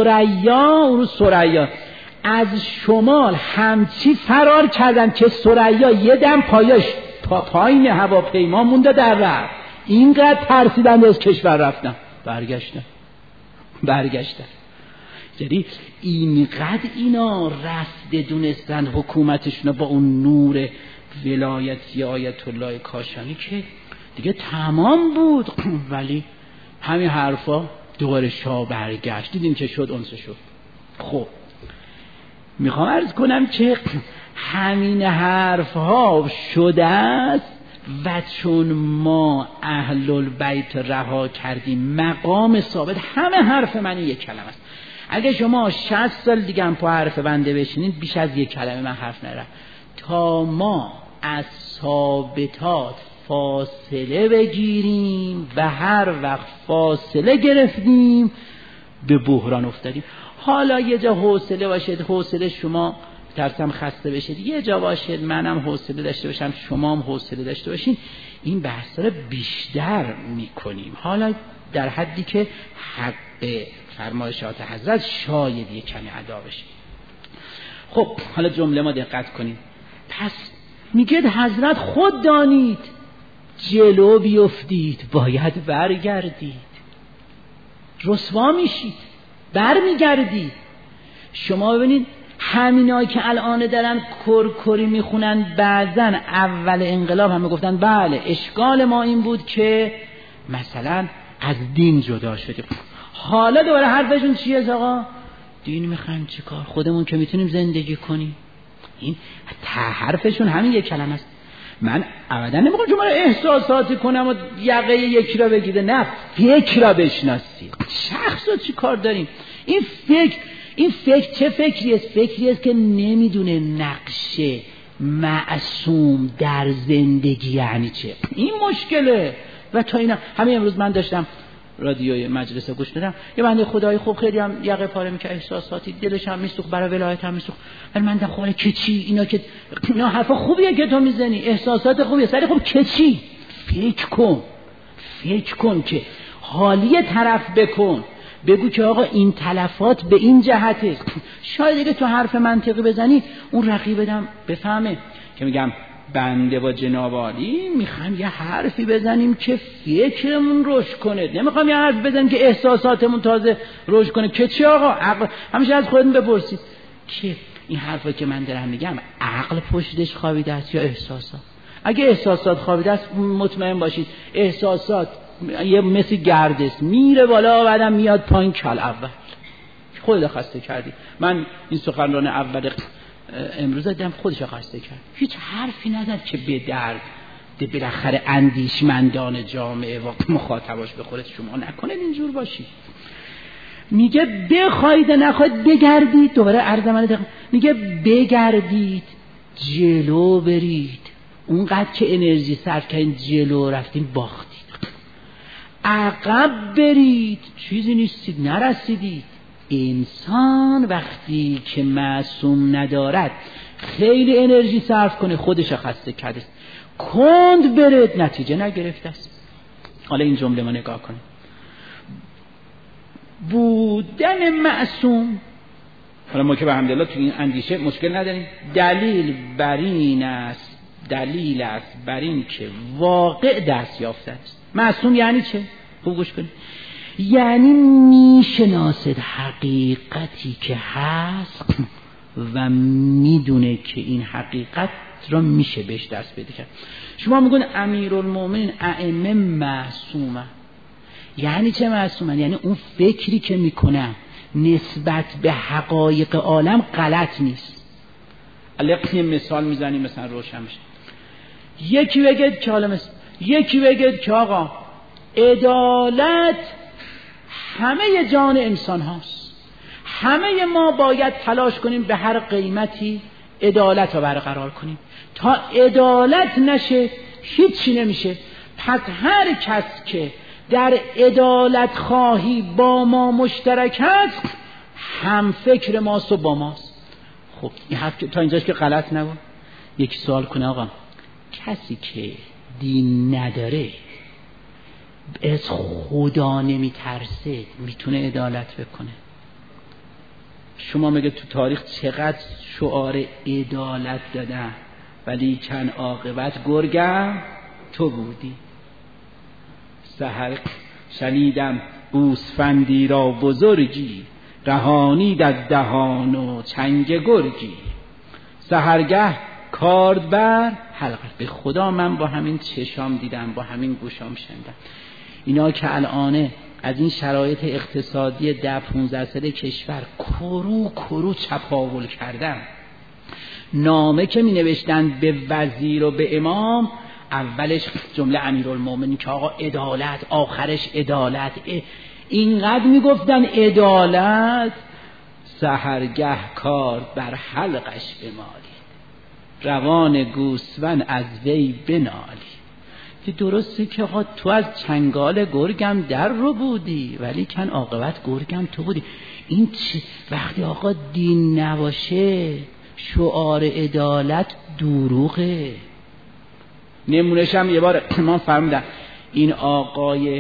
[SPEAKER 1] ثریا از شمال همچی فرار کردن که ثریا یه دم پایش پایین هواپیما مونده در رفت. اینقدر ترسیدن از کشور رفتن. برگشتن. یعنی اینقدر اینا رفته دونستن حکومتشون با اون نور ولایتی آیت الله کاشانی که دیگه تمام بود. ولی همین حرفا دوباره شاه برگشت. دیدین که شد اونسه شد. خب میخوام عرض کنم که همین حرفها شده است و چون ما اهل البیت رها کردیم مقام ثابت. همه حرف من یک کلمه است. اگه شما 60 سال دیگه هم پا حرف بنده بشینید بیش از یک کلمه من حرف نرم. تا ما از ثابتات فاصله بگیریم و هر وقت فاصله گرفتیم به بحران افتادیم. حالا یه جا حوصله باشد، حوصله شما ترسم خسته بشید، یه جا باشد منم حوصله داشته باشم، شما هم حوصله داشته باشین، این بحثا رو بیشتر میکنیم. حالا در حدی که حق فرمایشات حضرت شاید یه کمی ادا بشه. خب حالا جمله ما دقت کنید. پس میگه حضرت خود دانید جلو بیفتید باید برگردید، رسوا میشید، برمیگردید. شما ببینید همینایی که الان دارن کرکری میخونن، بعضن اول انقلاب همه گفتن بله اشکال ما این بود که مثلا از دین جدا شدیم. حالا دوباره حرفشون چیه آقا؟ دین میخوایم چی کار؟ خودمون که میتونیم زندگی کنیم. این حرفشون همین یک کلمه است. من ابدا نمیخوام شما رو احساساتی کنم و یقه یکی را بگیره، نه، فکر را بشناسید. شخص رو چی کار داریم؟ این فکر چه فکری است؟ فکری است که نمیدونه نقشه معصوم در زندگی یعنی چه. این مشکله. و تا اینا همین امروز من داشتم رادیوی مجلس گوش دادم، یه بنده خدای خوب خیلی هم یقه پاره میکنه، احساساتی، دلش هم میسوخت، برای ولایت هم میسوخت. ولی من دخواه که چی اینا حرفا خوبیه که تو میزنی، احساسات خوبیه، سری خوب که چی؟ فکر کن که حالی طرف بکن، بگو که آقا این تلفات به این جهته. شاید اگه تو حرف منطقی بزنی اون رقیبم بفهمه که میگم بنده با جناب عالی میخوام یه حرفی بزنیم که فکرمون رشد کنه، نمیخوام یه حرف بزنیم که احساساتمون تازه رشد کنه. که چی آقا؟ عقل. همیشه از خودتون بپرسید که این حرفی که من دارم میگم عقل پشتش خوابیده است یا احساسات؟ اگه احساسات خوابیده است مطمئن باشید احساسات یه مثل گرد است، میره بالا بعدم میاد پایین. کل اول خودت خسته کردی. من این سخنران اول امروز دیدم خودش خسته کرد، هیچ حرفی نزد که به درد بالاخره اندیشمندان جامعه و مخاطباش به خودت شما نکنید اینجور باشی. میگه بخواید نخواید بگردید. دوباره عرض میگه بگردید، جلو برید. اونقدر که انرژی صرف کردین جلو رفتین باختید. عقب برید، چیزی نیستید، نرسیدید. انسان وقتی که معصوم ندارد خیلی انرژی صرف کنه خودش خسته کرده است. کند برید، نتیجه نگرفته است. حالا این جمله ما نگاه کنید. بودن معصوم، حالا ما که به حمدالله تو این اندیشه مشکل نداریم، دلیل است بر این که واقع دست یافته است. معصوم یعنی چه؟ خوب گوش کنید. یعنی میشناسد حقیقتی که هست و میدونه که این حقیقت را میشه بهش دست پیدا کرد. شما میگن امیرالمومنین ائمه معصومه، یعنی چه معصومه؟ یعنی اون فکری که میکنن نسبت به حقایق عالم غلط نیست. الان مثال میزنیم مثلا روشن میشه. یکی بگید که آقا عدالت همه جان انسان هاست، همه ما باید تلاش کنیم به هر قیمتی عدالت رو برقرار کنیم. تا عدالت نشه هیچی نمیشه. پس هر کس که در عدالت خواهی با ما مشترک است هم فکر ماست و با ماست. خب این حرف تا اینجاش که غلط نبود. یک سوال کنه آقا، کسی که دین نداره از خدا نمیترسه میتونه عدالت بکنه؟ شما میگه تو تاریخ چقدر شعار عدالت دادن ولی چند عاقبت گرگم تو بودی. سحر شنیدم گوسفندی را بزرگی، رهانید از دهان و چنگ گرگی. سحرگه کارد بر حلقت. به خدا من با همین چشام دیدم، با همین گوشام شنیدم. اینا که الان از این شرایط اقتصادی 10-15 ساله کشور کرو چپاول کردن، نامه که می نوشتن به وزیر و به امام، اولش جمله امیرالمومنین که آقا عدالت، آخرش عدالت. اینقدر می گفتن عدالت، سحرگه کارد بر حلقش بمالی، روان گوسفند از وی بنالی. که درسته که آقا تو از چنگال گرگم در رو بودی ولی کن عاقبت گرگم تو بودی. این وقتی آقا دین نباشه شعار عدالت دروغه. نمونهش هم یه بار من فرمودم، این آقای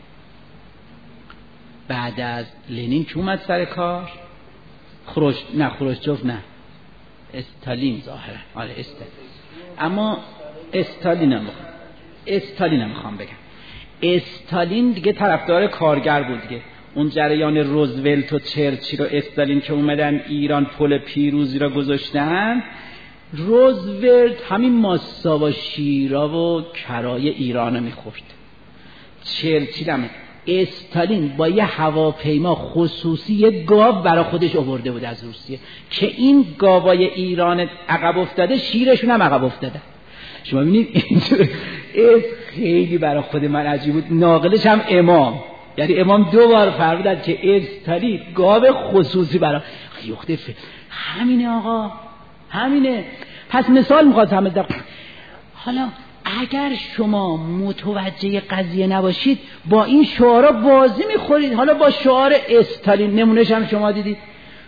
[SPEAKER 1] بعد از لنین که اومد سر کار، خروشچوف نه، استالین ظاهرا، آره استالین، اما استالین هم استالین هم میخوام بگم. استالین دیگه طرفدار کارگر بود دیگه. اون جریان روزولت و چرچیل و استالین که اومدن ایران پل پیروزی را گذاشتن، روزولت همین ماسا و شیرا و کرای ایران میخورد. چرچیل هم. استالین با یه هواپیما خصوصی یه گاو برای خودش آورده بود از روسیه که این گاوای ایران عقب افتاده، شیرشون هم عقب افتاده. شما ببینید اینجور خیلی برای خود من عجیب بود. ناقلش هم امام، یعنی امام 2 بار فرمودن که استالین گاو خصوصی برای یخته همینه آقا، همینه. پس مثال میخواستم بزنم. حالا اگر شما متوجه قضیه نباشید با این شعارا بازی میخورید. حالا با شعار استالین نمونهش هم شما دیدید،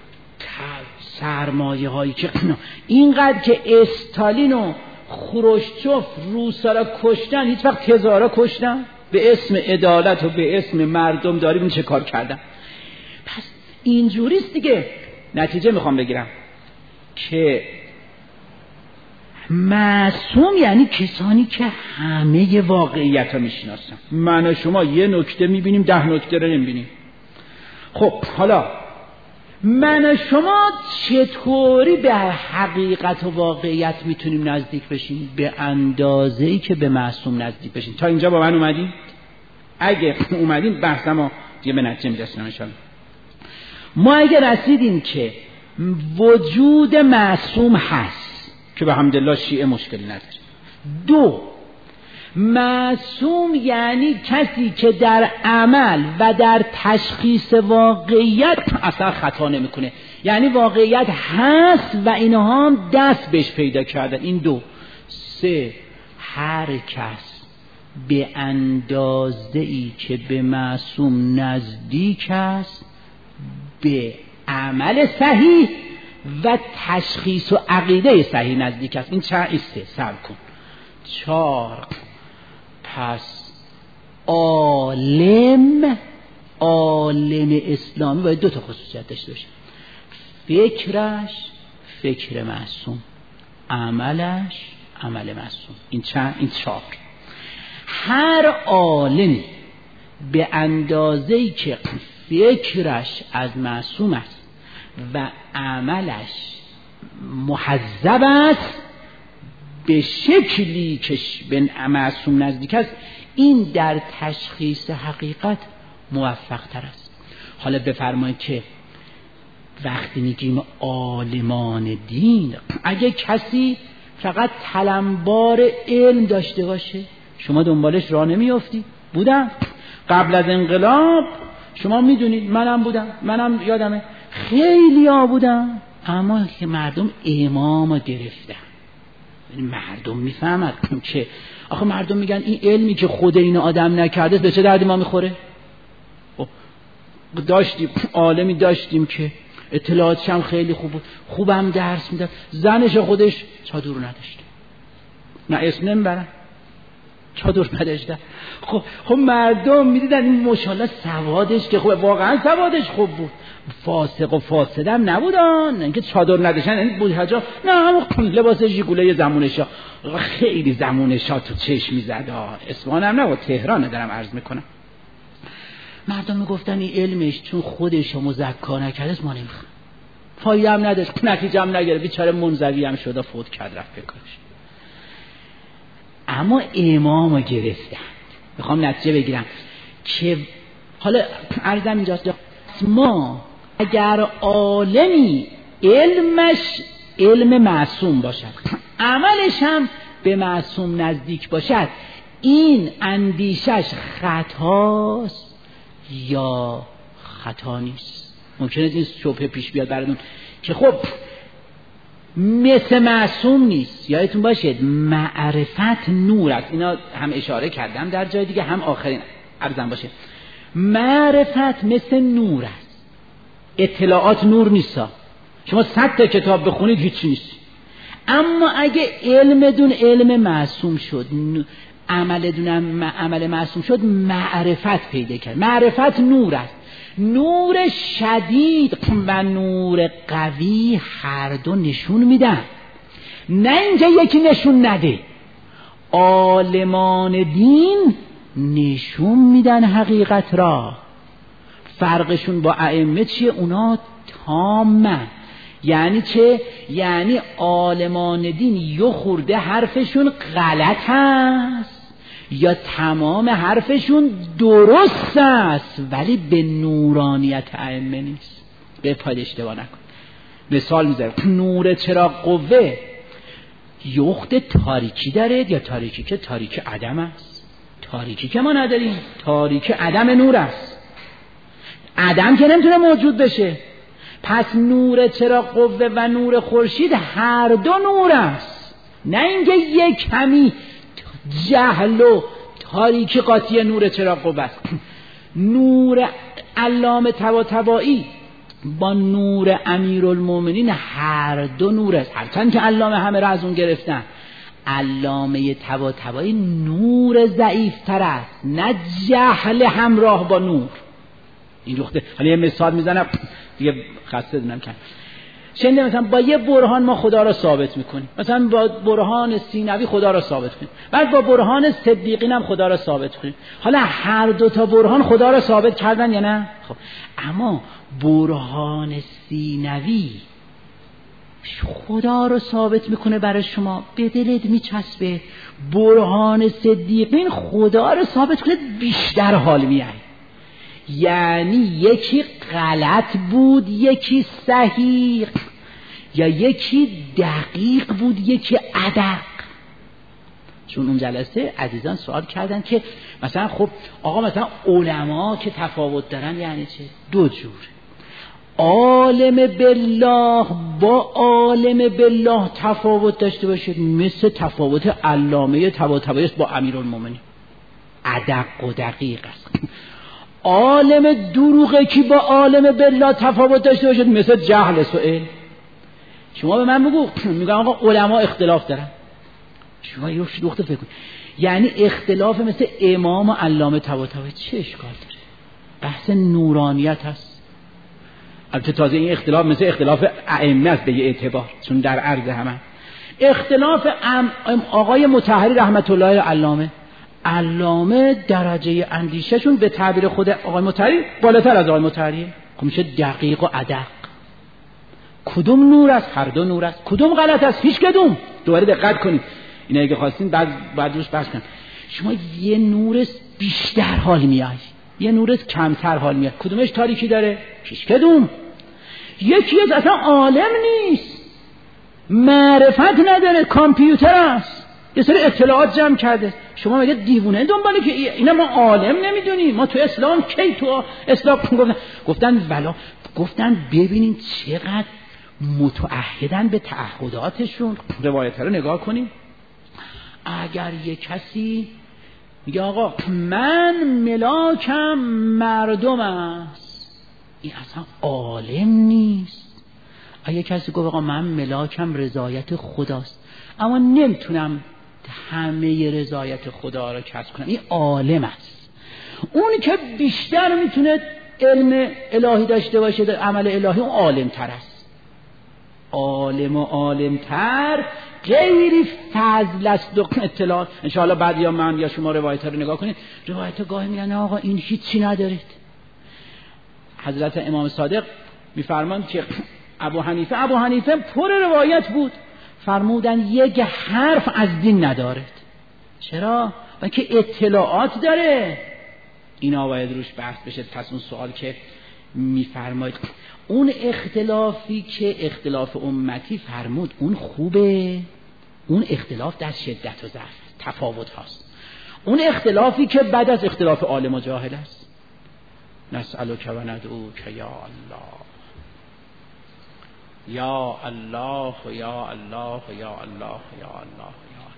[SPEAKER 1] سرمایه هایی که اینقدر که استالین و خروشچوف روسا را کشتن، هیچ وقت تزارا کشتن به اسم عدالت و به اسم مردم داری این چه کار کردن. پس اینجوریست دیگه. نتیجه میخوام بگیرم که معصوم یعنی کسانی که همه واقعیت ها میشناسن. من و شما یه نکته میبینیم 10 نکته رو نمیبینیم. خب حالا من و شما چطوری به حقیقت و واقعیت میتونیم نزدیک بشیم؟ به اندازه‌ای که به معصوم نزدیک بشیم. تا اینجا با من اومدیم؟ اگه اومدیم بحثمو دیگه به نتیجه میرسیم ان شاءالله. ما اگه رسیدیم که وجود معصوم هست که به حمدالله شیعه مشکلی نداره. 2 معصوم یعنی کسی که در عمل و در تشخیص واقعیت اصلا خطا نمیکنه، یعنی واقعیت هست و اینها هم دست بهش پیدا کردن. این 2. 3 هر کس به اندازه‌ای که به معصوم نزدیک است به عمل صحیح و تشخیص و عقیده صحیح نزدیک است. این چه ایسته؟ سب کن. 4 پس عالم اسلامی باید 2 تا خصوصیت داشته باشه. فکرش فکر معصوم، عملش عمل معصوم. این 4. هر عالمی به اندازه‌ای که فکرش از معصوم است و عملش محذب است به شکلی که به معصوم نزدیک است، این در تشخیص حقیقت موفق تر است. حالا بفرمایید که وقتی میگیم عالمان دین، اگه کسی فقط تلمبار علم داشته باشه شما دنبالش راه نمیافتی؟ بودن قبل از انقلاب، شما میدونید، منم بودم، منم یادمه خیلی ها بودن، اما که مردم امام گرفتن. مردم میفهمد که آخه مردم میگن این علمی که خود این آدم نکرده به چه دردی ما میخوره؟ داشتیم عالمی داشتیم که اطلاعاتش هم خیلی خوب بود، خوبم درس میداد، زنش خودش چادر نداشت، نه اسم نمیبرن، چادر نداشتن. خب مردم میدیدن این ماشاءالله سوادش که خوبه، واقعا سوادش خوب بود، فاسق و فاسد هم نبودن، اینکه چادر نداشتن این بوجهجا نه، هم لباس ژیگوله زمونشا خیلی زمونشا تو چشم میزد. اصفهان هم نه، تهران دارم عرض میکنم. مردم میگفتن این علمش چون خودش مزکا نکرده ما نمیخوام، فایده هم نداشت، نتیجه هم نگرفت، بیچاره منزوی هم شد، فوت کرد رفت بکارش. اما امامو گرفتن. میخوام نتیجه بگیرم که حالا عرضم اینجاست، ما اگر عالمی علمش علم معصوم باشد، عملش هم به معصوم نزدیک باشد، این اندیشش خطاست یا خطا نیست؟ ممکنه این شبهه پیش بیاد براتون که خب مثل معصوم نیست. یادتون باشه معرفت نور است، اینا هم اشاره کردم در جای دیگه، هم آخرین عرضم باشه. معرفت مثل نور است، اطلاعات نور نیست. شما 100 تا کتاب بخونید هیچی نیست، اما اگه علمدون علم معصوم شد، عملدون عمل معصوم شد، معرفت پیدا کرد. معرفت نور است، نور شدید و نور قوی هر دو نشون میدن، نه اینجا یکی نشون نده. عالمان دین نشون میدن حقیقت را. فرقشون با ائمه چیه؟ اونا تامن. یعنی چه؟ یعنی عالمان دین یه خورده حرفشون غلط هست یا تمام حرفشون درست است، ولی به نورانیت ائمه نیست. به پای اشتباه نکن. مثال میذارم، نور چراغ قوه یخت تاریکی داره یا تاریکی که تاریک عدم است؟ تاریکی که ما نداریم، تاریک عدم نور است. عدم که نمیتونه موجود بشه. پس نور چراغ قوه و نور خورشید هر دو نور است، نه اینکه یک کمی جهل و تاریکی قاطی نور چراغ قوه است. نور علامه طباطبایی با نور امیرالمومنین هر دو نور است، هرچند که علامه همه را از اون گرفتن. علامه طباطبایی نور ضعیفتر است، نه جهل همراه با نور. این رخته. حالا یه مثال میزنم دیگه خسته دونم کن. شنیده مثلا با یه برهان ما خدا را ثابت میکنیم، مثلا با برهان سینوی خدا را ثابت کنیم، بعد با برهان صدیقین هم خدا را ثابت کنیم. حالا هر دو تا برهان خدا را ثابت کردن یا نه؟ خب اما برهان سینوی خدا رو ثابت میکنه برای شما، به دلت میچسبه. برهان صدیقین خدا رو ثابت کنه، بیشتر حال میای. یعنی یکی غلط بود یکی صحیح، یا یکی دقیق بود یکی ادق. چون اون جلسه عزیزان سوال کردن که مثلا خب آقا مثلا علما که تفاوت دارن یعنی چه؟ دو جور. عالم بالله با عالم بالله تفاوت داشته باشه، مثل تفاوت علامه طباطبایی با امیرالمومنین، ادق و دقیق است. عالم دروغه که با عالم بالله تفاوت داشته باشه، مثل جهل سئل. شما به من بگو، میگم آقا علما اختلاف دارن، شما یه شلوخته فکر کن، یعنی اختلاف مثل امام و علامه طباطبایی چه اشکال داره؟ بحث نورانیت هست. البته تازه این اختلاف مثل اختلاف ائمه است به یه اعتبار، چون در عرض همه. اختلاف آقای مطهری رحمت الله علامه درجه اندیشهشون به تعبیر خود آقای مطهری بالاتر از آقای مطهریه. خب میشه دقیق و ادق. کدوم نور است؟ هر دو نور است. کدوم غلط است؟ هیچ کدوم. دوباره دقت کنید، اینا اگه خواستین بعد روش بحث کنیم. شما یه نور بیشتر حال میای، یه نور کمتر حال میاد. کدومش تاریکی داره؟ هیچ کدوم. یکی اصلا عالم نیست، معرفت نداره، کامپیوتر است، یه سری اطلاعات جمع کرده. شما مگه دیوونه دنباله که اینا ما عالم نمیدونیم؟ ما تو اسلام کی تو اسلام گفتن ببینین چقدر متعهدن به تعهداتشون. روایت رو نگاه کنیم. اگر یه کسی میگه آقا من ملاکم مردم است، این اصلا عالم نیست. اگه کسی گفت آقا من ملاکم رضایت خداست اما نمیتونم همه رضایت خدا رو کسب کنم، این عالم است. اونی که بیشتر میتونه علم الهی داشته باشه در عمل الهی، اون عالم تر است. عالم و عالم تر غیری فضل است و اطلاع. انشاءالله بعد یا من یا شما روایت رو نگاه کنید، روایت گاهی میگن آقا این هیچی ندارید. حضرت امام صادق میفرماند که ابو حنیفه پر روایت بود، فرمودن یک حرف از دین ندارد. چرا؟ و که اطلاعات داره. اینا باید روش بحث بشه. پس اون سوال که میفرماید اون اختلافی که اختلاف امتی فرمود اون خوبه، اون اختلاف در شدت و ضعف تفاوت هاست. اون اختلافی که بعد از اختلاف عالم و جاهل است. نسألک و ندعوک یا الله یا الله یا الله یا الله یا الله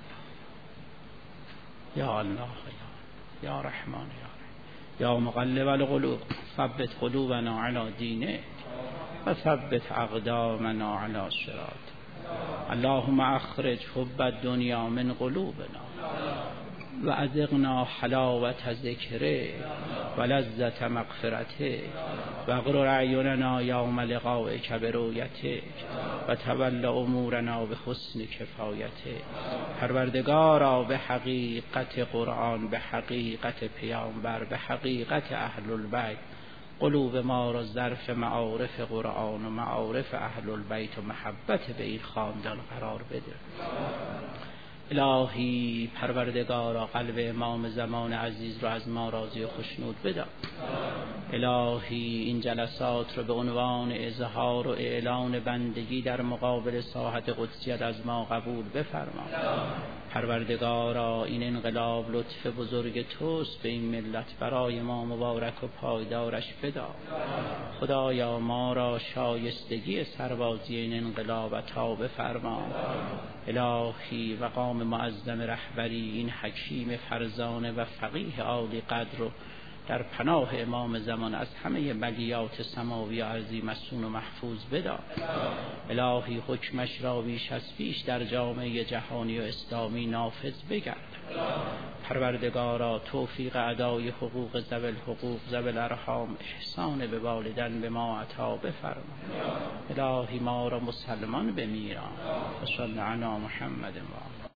[SPEAKER 1] یا الله یا رحمان یا مقلب القلوب ثبت قلوبنا علی دینک و ثبت اقدامنا علی صراط. اللهم اخرج حب الدنیا من قلوبنا و اذقنا حلاوت ذکره و لذت مغفرته و اغرر اعیننا یوم لقائک برؤیتک و تول امورنا به حسن کفایته. پروردگارا به حقیقت قرآن، به حقیقت پیامبر، به حقیقت اهل البیت قلوب ما را ظرف معارف قرآن و معارف اهل البیت و محبت به این خاندان قرار بده. الهی پروردگارا قلب امام زمان عزیز را از ما راضی و خشنود بدار. الهی این جلسات را به عنوان اظهار و اعلان بندگی در مقابل ساحت قدسیت از ما قبول بفرما. پروردگارا این انقلاب لطف بزرگ توست به این ملت، برای ما مبارک و پایدارش بدار. خدایا ما را شایستگی سربازی این انقلاب عطا بفرما. الهی مقام معظم رهبری این حکیم فرزانه و فقیه عالی قدر رو در پناه امام زمان از همه بلیات سماوی و ارضی مسون و محفوظ بدار. الهی حکمش را بیش از پیش در جامعه جهانی و اسلامی نافذ بگرد. پروردگارا توفیق ادای حقوق ذوی الحقوق ذوی الارحام، احسان به والدین به ما عطا بفرما. الهی ما را مسلمان بمیران. و صلی علی محمد و